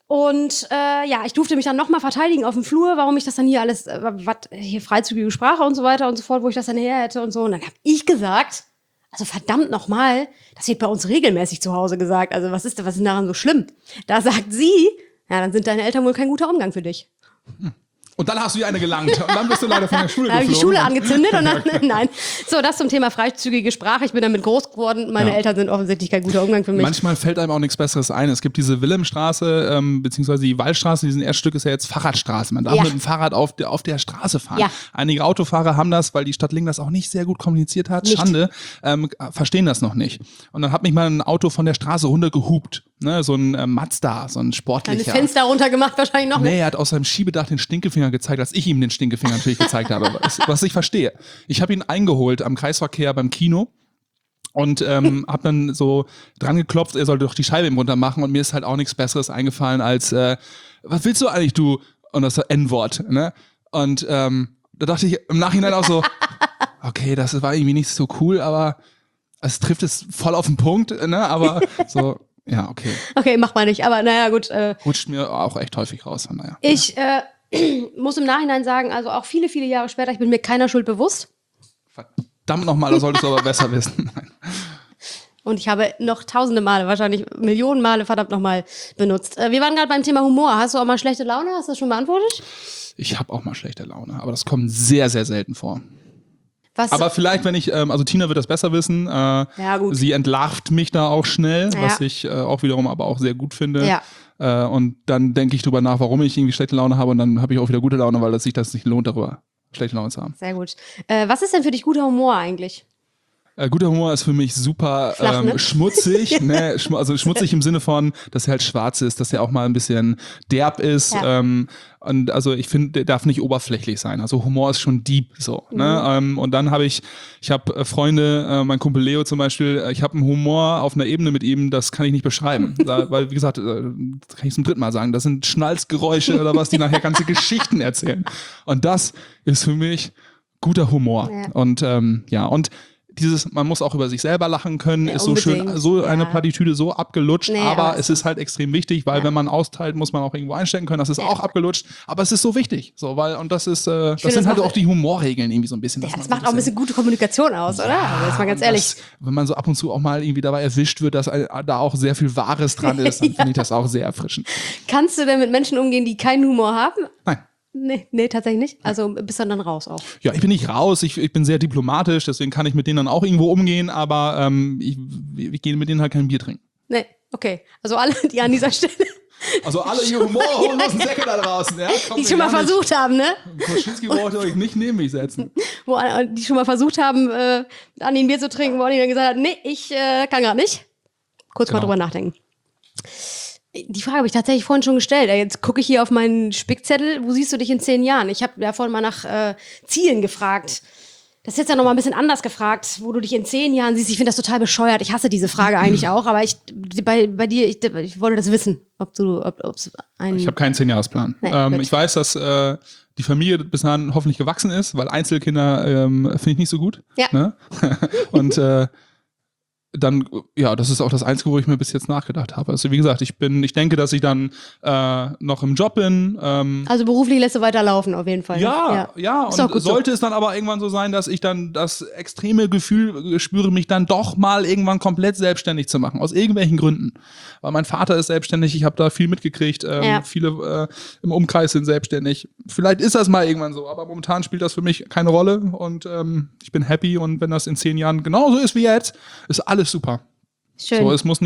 Speaker 1: Und ich durfte mich dann nochmal verteidigen auf dem Flur, warum ich das dann hier alles, hier freizügige Sprache und so weiter und so fort, wo ich das dann her hätte und so. Und dann habe ich gesagt, also verdammt nochmal, das wird bei uns regelmäßig zu Hause gesagt. Also was ist daran so schlimm? Da sagt sie, ja, dann sind deine Eltern wohl kein guter Umgang für dich.
Speaker 3: Und dann hast du dir eine gelangt. Und dann bist du leider von der Schule geflogen.
Speaker 1: Da habe ich die Schule angezündet und dann, nein. So, das zum Thema freizügige Sprache. Ich bin damit groß geworden. Meine Eltern sind offensichtlich kein guter Umgang für mich.
Speaker 3: Manchmal fällt einem auch nichts Besseres ein. Es gibt diese Wilhelmstraße, beziehungsweise die Waldstraße, diesen Erststück ist ja jetzt Fahrradstraße. Man darf mit dem Fahrrad auf der Straße fahren. Ja. Einige Autofahrer haben das, weil die Stadt Lingen das auch nicht sehr gut kommuniziert hat. Nicht. Schande, verstehen das noch nicht. Und dann hat mich mal ein Auto von der Straße runtergehupt. Ne, so ein Mazda, so ein sportlicher.
Speaker 1: Ein Fenster runtergemacht wahrscheinlich noch.
Speaker 3: Nee, er hat aus seinem Schiebedach den Stinkefinger gezeigt, als ich ihm den Stinkefinger natürlich gezeigt habe. Was ich verstehe. Ich habe ihn eingeholt am Kreisverkehr beim Kino und habe dann so dran geklopft, er sollte doch die Scheibe ihm runter machen und mir ist halt auch nichts Besseres eingefallen als, was willst du eigentlich, du? Und das war N-Wort. Ne? Und da dachte ich im Nachhinein auch so, okay, das war irgendwie nicht so cool, aber es trifft es voll auf den Punkt, ne? Aber so... Ja, okay.
Speaker 1: Okay, mach mal nicht, aber naja, gut.
Speaker 3: Rutscht mir auch echt häufig raus. Naja.
Speaker 1: Ich muss im Nachhinein sagen, also auch viele, viele Jahre später, ich bin mir keiner Schuld bewusst.
Speaker 3: Verdammt nochmal, das solltest du aber besser wissen. Nein.
Speaker 1: Und ich habe noch tausende Male, wahrscheinlich Millionen Male verdammt nochmal benutzt. Wir waren gerade beim Thema Humor. Hast du auch mal schlechte Laune? Hast du das schon beantwortet?
Speaker 3: Ich habe auch mal schlechte Laune, aber das kommt sehr, sehr selten vor.
Speaker 1: Was?
Speaker 3: Aber vielleicht, wenn ich, also Tina wird das besser wissen,
Speaker 1: gut.
Speaker 3: Sie entlarvt mich da auch schnell, was ich auch wiederum aber auch sehr gut finde. Ja. Und dann denke ich drüber nach, warum ich irgendwie schlechte Laune habe und dann habe ich auch wieder gute Laune, weil sich das nicht lohnt, darüber schlechte Laune zu haben.
Speaker 1: Sehr gut. Was ist denn für dich guter Humor eigentlich?
Speaker 3: Guter Humor ist für mich super
Speaker 1: flach, ne?
Speaker 3: Schmutzig, ne? Also schmutzig im Sinne von, dass er halt schwarz ist, dass er auch mal ein bisschen derb ist. Ja. Und also ich finde, der darf nicht oberflächlich sein. Also Humor ist schon deep so. Ne? Und dann habe ich habe Freunde, mein Kumpel Leo zum Beispiel, ich habe einen Humor auf einer Ebene mit ihm, das kann ich nicht beschreiben. Weil, wie gesagt, das kann ich zum dritten Mal sagen, das sind Schnalzgeräusche oder was, die nachher ganze Geschichten erzählen. Und das ist für mich guter Humor. Ja. Und und man muss auch über sich selber lachen können, ist so schön, so eine Plattitüde so abgelutscht, aber es ist halt extrem wichtig, weil wenn man austeilt, muss man auch irgendwo einstecken können, das ist auch abgelutscht, aber es ist so wichtig, so, weil, und das ist, das sind halt auch die Humorregeln irgendwie so ein bisschen.
Speaker 1: Ja, das macht auch ein bisschen gute Kommunikation aus, oder? Also jetzt mal ganz ehrlich.
Speaker 3: Wenn man so ab und zu auch mal irgendwie dabei erwischt wird, dass da auch sehr viel Wahres dran ist, dann finde ich das auch sehr erfrischend.
Speaker 1: Kannst du denn mit Menschen umgehen, die keinen Humor haben?
Speaker 3: Nein.
Speaker 1: Nee, tatsächlich nicht. Also bist du dann raus auch? Ja,
Speaker 3: ich bin nicht raus. Ich bin sehr diplomatisch, deswegen kann ich mit denen dann auch irgendwo umgehen, aber ich gehe mit denen halt kein Bier trinken.
Speaker 1: Nee, okay. Also alle, die an dieser Stelle...
Speaker 3: Also alle hier humorlosen Säcke da draußen, ja?
Speaker 1: Die schon mal versucht haben, ne?
Speaker 3: Koschinski wollte euch nicht neben mich setzen.
Speaker 1: Die schon mal versucht haben, an den Bier zu trinken, wo die dann gesagt hat, nee, ich kann gerade nicht. Kurz mal drüber nachdenken. Die Frage habe ich tatsächlich vorhin schon gestellt. Jetzt gucke ich hier auf meinen Spickzettel. Wo siehst du dich in 10 Jahren? Ich habe ja vorhin mal nach Zielen gefragt. Das ist jetzt ja noch mal ein bisschen anders gefragt, wo du dich in 10 Jahren siehst. Ich finde das total bescheuert. Ich hasse diese Frage eigentlich auch. Aber bei dir, ich wollte das wissen, ob es ein...
Speaker 3: Ich habe keinen 10-Jahresplan. Nee, ich weiß, dass die Familie bis dahin hoffentlich gewachsen ist, weil Einzelkinder finde ich nicht so gut.
Speaker 1: Ja.
Speaker 3: Ne? Und dann, ja, das ist auch das Einzige, wo ich mir bis jetzt nachgedacht habe. Also wie gesagt, ich denke, dass ich dann noch im Job bin.
Speaker 1: Also beruflich lässt du weiterlaufen, auf jeden Fall.
Speaker 3: Ja. Und sollte es dann aber irgendwann so sein, dass ich dann das extreme Gefühl spüre, mich dann doch mal irgendwann komplett selbstständig zu machen, aus irgendwelchen Gründen. Weil mein Vater ist selbstständig, ich habe da viel mitgekriegt, viele im Umkreis sind selbstständig. Vielleicht ist das mal irgendwann so, aber momentan spielt das für mich keine Rolle und ich bin happy und wenn das in 10 Jahren genauso ist wie jetzt, ist alles super.
Speaker 1: Schön.
Speaker 3: So, es muss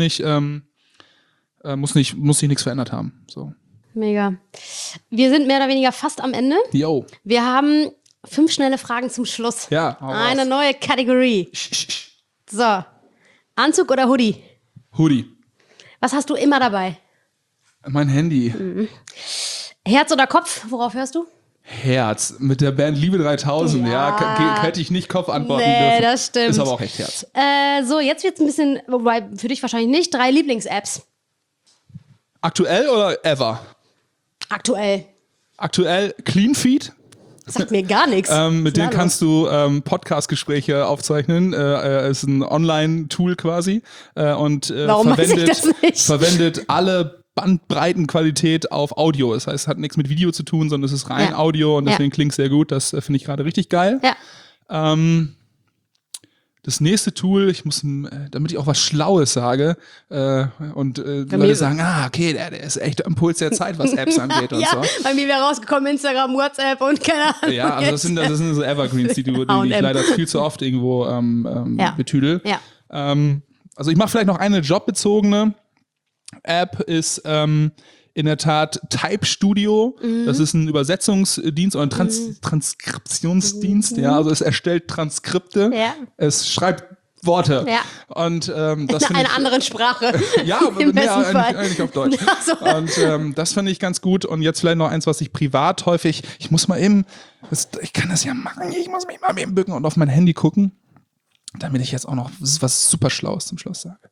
Speaker 3: sich nichts verändert haben. So.
Speaker 1: Mega. Wir sind mehr oder weniger fast am Ende.
Speaker 3: Jo.
Speaker 1: Wir haben 5 schnelle Fragen zum Schluss.
Speaker 3: Ja.
Speaker 1: Eine neue Kategorie. So. Anzug oder Hoodie?
Speaker 3: Hoodie.
Speaker 1: Was hast du immer dabei?
Speaker 3: Mein Handy.
Speaker 1: Herz oder Kopf? Worauf hörst du?
Speaker 3: Herz. Mit der Band Liebe 3000, hätte ich nicht Kopf antworten dürfen.
Speaker 1: Das stimmt.
Speaker 3: Ist aber auch echt Herz.
Speaker 1: So, jetzt wird's ein bisschen, wobei für dich wahrscheinlich nicht, 3 Lieblings-Apps.
Speaker 3: Aktuell oder ever?
Speaker 1: Aktuell.
Speaker 3: Aktuell Cleanfeed.
Speaker 1: Sagt mir gar nichts.
Speaker 3: Mit denen kannst du Podcast-Gespräche aufzeichnen. Ist ein Online-Tool quasi. Und
Speaker 1: Warum weiß ich das nicht?
Speaker 3: verwendet alle Bandbreitenqualität auf Audio. Das heißt, es hat nichts mit Video zu tun, sondern es ist rein Audio und deswegen klingt es sehr gut. Das finde ich gerade richtig geil.
Speaker 1: Ja.
Speaker 3: Das nächste Tool, ich muss, damit ich auch was Schlaues sage und Leute sagen, okay, der ist echt am Puls der Zeit, was Apps angeht und so.
Speaker 1: Bei mir wäre rausgekommen Instagram, WhatsApp und keine Ahnung.
Speaker 3: Ja, also das sind so Evergreens, die ich leider viel zu oft irgendwo betüdel.
Speaker 1: Ja.
Speaker 3: Also ich mache vielleicht noch eine jobbezogene App, ist in der Tat Type Studio. Das ist ein Übersetzungsdienst oder ein Transkriptionsdienst. Ja, also es erstellt Transkripte. Ja. Es schreibt Worte. Ja. Und das
Speaker 1: in einer anderen Sprache.
Speaker 3: Ja, eigentlich auf Deutsch. So. Und das finde ich ganz gut. Und jetzt vielleicht noch eins, was ich privat häufig, ich muss mal eben, ich kann das ja machen, ich muss mich mal eben bücken und auf mein Handy gucken, damit ich jetzt auch noch was super Schlaues zum Schluss sage.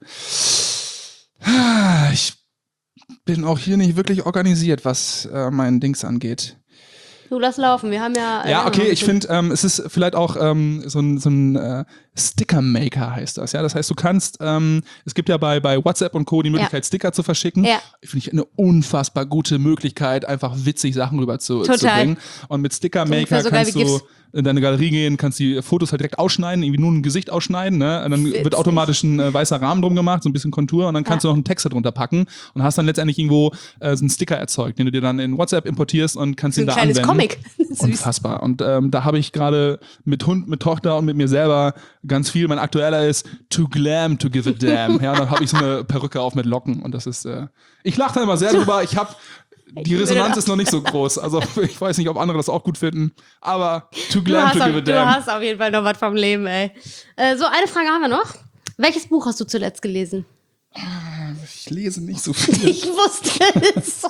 Speaker 3: Ich bin auch hier nicht wirklich organisiert, was mein Dings angeht.
Speaker 1: Du, lass laufen, wir haben ja...
Speaker 3: Ja, okay, ich finde, es ist vielleicht auch so ein Sticker-Maker heißt das. Ja, das heißt, du kannst, es gibt ja bei WhatsApp und Co. die Möglichkeit, Sticker zu verschicken. Ja. Finde ich eine unfassbar gute Möglichkeit, einfach witzig Sachen rüber zu bringen. Und mit Sticker-Maker kannst du in deine Galerie gehen, kannst die Fotos halt direkt ausschneiden, irgendwie nur ein Gesicht ausschneiden, ne? Und dann wird automatisch ein weißer Rahmen drum gemacht, so ein bisschen Kontur, und dann kannst du noch einen Text darunter packen und hast dann letztendlich irgendwo so einen Sticker erzeugt, den du dir dann in WhatsApp importierst und kannst ihn da anwenden. Ein kleines Comic. Unfassbar. Und da habe ich gerade mit Hund, mit Tochter und mit mir selber ganz viel. Mein aktueller ist Too Glam to Give a Damn. Ja, dann habe ich so eine Perücke auf mit Locken und das ist, ich lache da immer sehr drüber. Die Resonanz ist noch nicht so groß. Also ich weiß nicht, ob andere das auch gut finden. Aber Too Glam to Give a Damn.
Speaker 1: Du hast auf jeden Fall noch was vom Leben, ey. So, eine Frage haben wir noch. Welches Buch hast du zuletzt gelesen?
Speaker 3: Ich lese nicht so viel.
Speaker 1: Ich wusste es.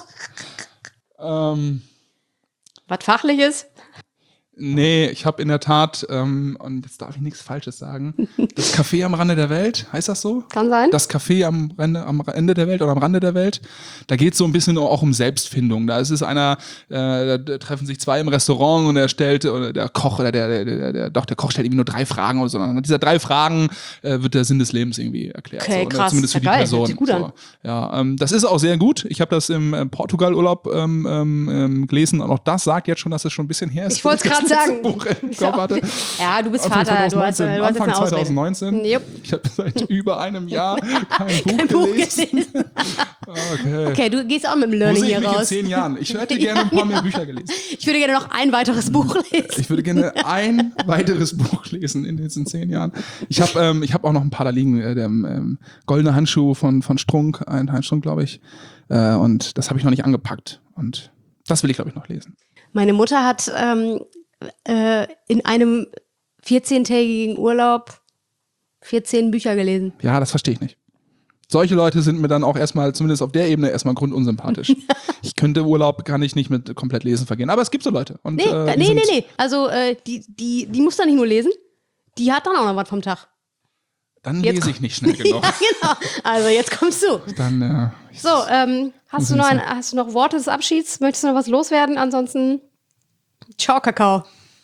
Speaker 1: Was Fachliches?
Speaker 3: Nee, ich habe in der Tat, und jetzt darf ich nichts Falsches sagen, das Café am Rande der Welt, heißt das so?
Speaker 1: Kann sein.
Speaker 3: Das Café am Ende der Welt oder am Rande der Welt. Da geht es so ein bisschen auch um Selbstfindung. Da ist es da treffen sich zwei im Restaurant und der Koch stellt irgendwie nur 3 Fragen oder so. Und an dieser 3 Fragen wird der Sinn des Lebens irgendwie erklärt.
Speaker 1: Okay,
Speaker 3: so,
Speaker 1: krass.
Speaker 3: Zumindest für die Person. Hört sich gut an. Ja, das ist auch sehr gut. Ich habe das im Portugal-Urlaub gelesen und auch das sagt jetzt schon, dass es schon ein bisschen her ist.
Speaker 1: Ich wollte es gerade sagen. Ja, du bist Vater. Du hast
Speaker 3: Anfang
Speaker 1: jetzt
Speaker 3: 2019.
Speaker 1: Yep.
Speaker 3: Ich habe seit über einem Jahr kein Buch gelesen.
Speaker 1: Okay, du gehst auch mit dem Learning hier raus.
Speaker 3: In 10 Jahren. Ich hätte gerne ein paar mehr Bücher gelesen.
Speaker 1: Ich würde gerne noch ein weiteres Buch lesen.
Speaker 3: Ich würde gerne ein weiteres Buch lesen in diesen 10 Jahren. Ich hab auch noch ein paar da liegen. Der goldene Handschuh von Strunk, Heinz Strunk, glaube ich. Und das habe ich noch nicht angepackt. Und das will ich, glaube ich, noch lesen.
Speaker 1: Meine Mutter hat in einem 14-tägigen Urlaub 14 Bücher gelesen.
Speaker 3: Ja, das verstehe ich nicht. Solche Leute sind mir dann auch erstmal, zumindest auf der Ebene, erstmal grundunsympathisch. Ich könnte Urlaub, kann ich nicht mit komplett Lesen vergehen. Aber es gibt so Leute. Und,
Speaker 1: nee. Also die muss dann nicht nur lesen, die hat dann auch noch was vom Tag.
Speaker 3: Dann lese ich nicht schnell genug.
Speaker 1: Ja, genau. Also jetzt kommst du.
Speaker 3: Dann,
Speaker 1: so, hast du noch Worte des Abschieds? Möchtest du noch was loswerden? Ansonsten, ciao, Kakao.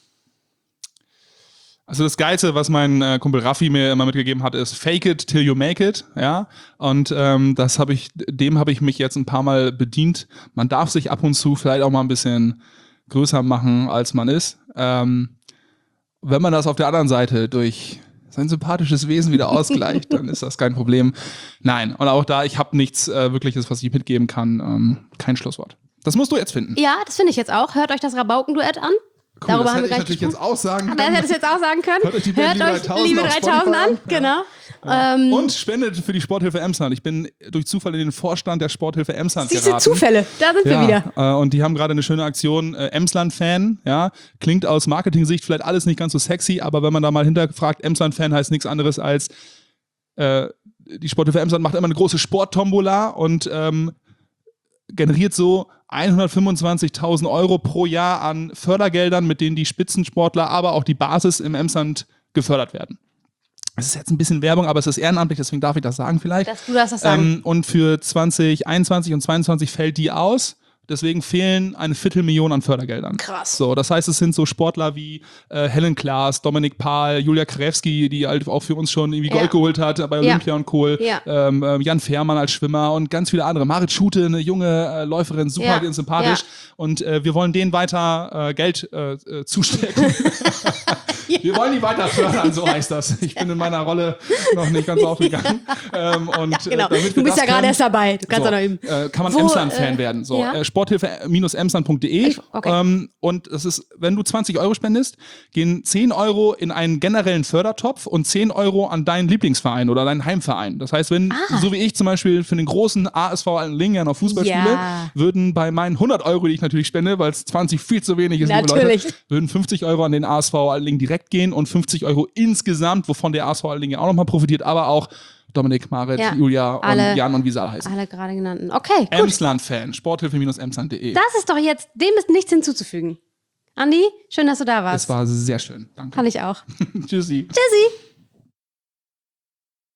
Speaker 3: Also das Geilste, was mein Kumpel Raffi mir immer mitgegeben hat, ist fake it till you make it, ja. Und dem habe ich mich jetzt ein paar Mal bedient. Man darf sich ab und zu vielleicht auch mal ein bisschen größer machen, als man ist. Wenn man das auf der anderen Seite durch sein sympathisches Wesen wieder ausgleicht, dann ist das kein Problem. Nein, und auch da, ich habe nichts Wirkliches, was ich mitgeben kann. Kein Schlusswort. Das musst du jetzt finden.
Speaker 1: Ja, das finde ich jetzt auch. Hört euch das Rabaukenduett an.
Speaker 3: Cool, darüber das hätte ich natürlich jetzt auch sagen können.
Speaker 1: Das hätte ich jetzt auch sagen können.
Speaker 3: Hört euch die Band
Speaker 1: Liebe 3000 an. Genau.
Speaker 3: Ja. Und spendet für die Sporthilfe Emsland. Ich bin durch Zufall in den Vorstand der Sporthilfe Emsland geraten.
Speaker 1: Diese Zufälle, da sind wir wieder.
Speaker 3: Und die haben gerade eine schöne Aktion, Emsland-Fan. Ja, klingt aus Marketing-Sicht vielleicht alles nicht ganz so sexy, aber wenn man da mal hinterfragt, Emsland-Fan heißt nichts anderes als die Sporthilfe Emsland macht immer eine große Sporttombola und generiert so 125.000 Euro pro Jahr an Fördergeldern, mit denen die Spitzensportler, aber auch die Basis im Emsland gefördert werden. Es ist jetzt ein bisschen Werbung, aber es ist ehrenamtlich, deswegen darf ich das sagen vielleicht.
Speaker 1: Du darfst das sagen.
Speaker 3: Und für 2021 und 2022 fällt die aus. Deswegen fehlen 250.000 an Fördergeldern.
Speaker 1: Krass.
Speaker 3: So, das heißt, es sind so Sportler wie Helen Klaas, Dominik Pahl, Julia Krewski, die halt auch für uns schon irgendwie Gold geholt hat bei Olympia und Kohl, Jan Fehrmann als Schwimmer und ganz viele andere. Marit Schute, eine junge Läuferin, super sympathisch. Und wir wollen denen weiter Geld zustecken. Wir wollen die weiter fördern, so heißt das. Ich bin in meiner Rolle noch nicht ganz aufgegangen.
Speaker 1: Genau. Du bist ja gerade erst dabei. Du kannst ja noch üben.
Speaker 3: Kann man Emsland-Fan werden. So, sporthilfe-emsland.de.
Speaker 1: Okay.
Speaker 3: Und das ist, wenn du 20 € spendest, gehen 10 € in einen generellen Fördertopf und 10 € an deinen Lieblingsverein oder deinen Heimverein. Das heißt, wenn, so wie ich zum Beispiel für den großen ASV Altenlingen noch Fußball spiele, würden bei meinen 100 €, die ich natürlich spende, weil es 20 viel zu wenig ist, liebe Leute, würden 50 € an den ASV Altenlingen direkt gehen und 50 € insgesamt, wovon der ASV Altenlingen auch nochmal profitiert, aber auch Dominik, Marit, Julia und Jan und wie sie alle heißen.
Speaker 1: Alle gerade genannten. Okay, gut.
Speaker 3: Emsland-Fan, sporthilfe-emsland.de.
Speaker 1: Das ist doch jetzt, dem ist nichts hinzuzufügen. Andi, schön, dass du da warst.
Speaker 3: Es war sehr schön. Danke.
Speaker 1: Fand ich auch.
Speaker 3: Tschüssi.
Speaker 1: Tschüssi.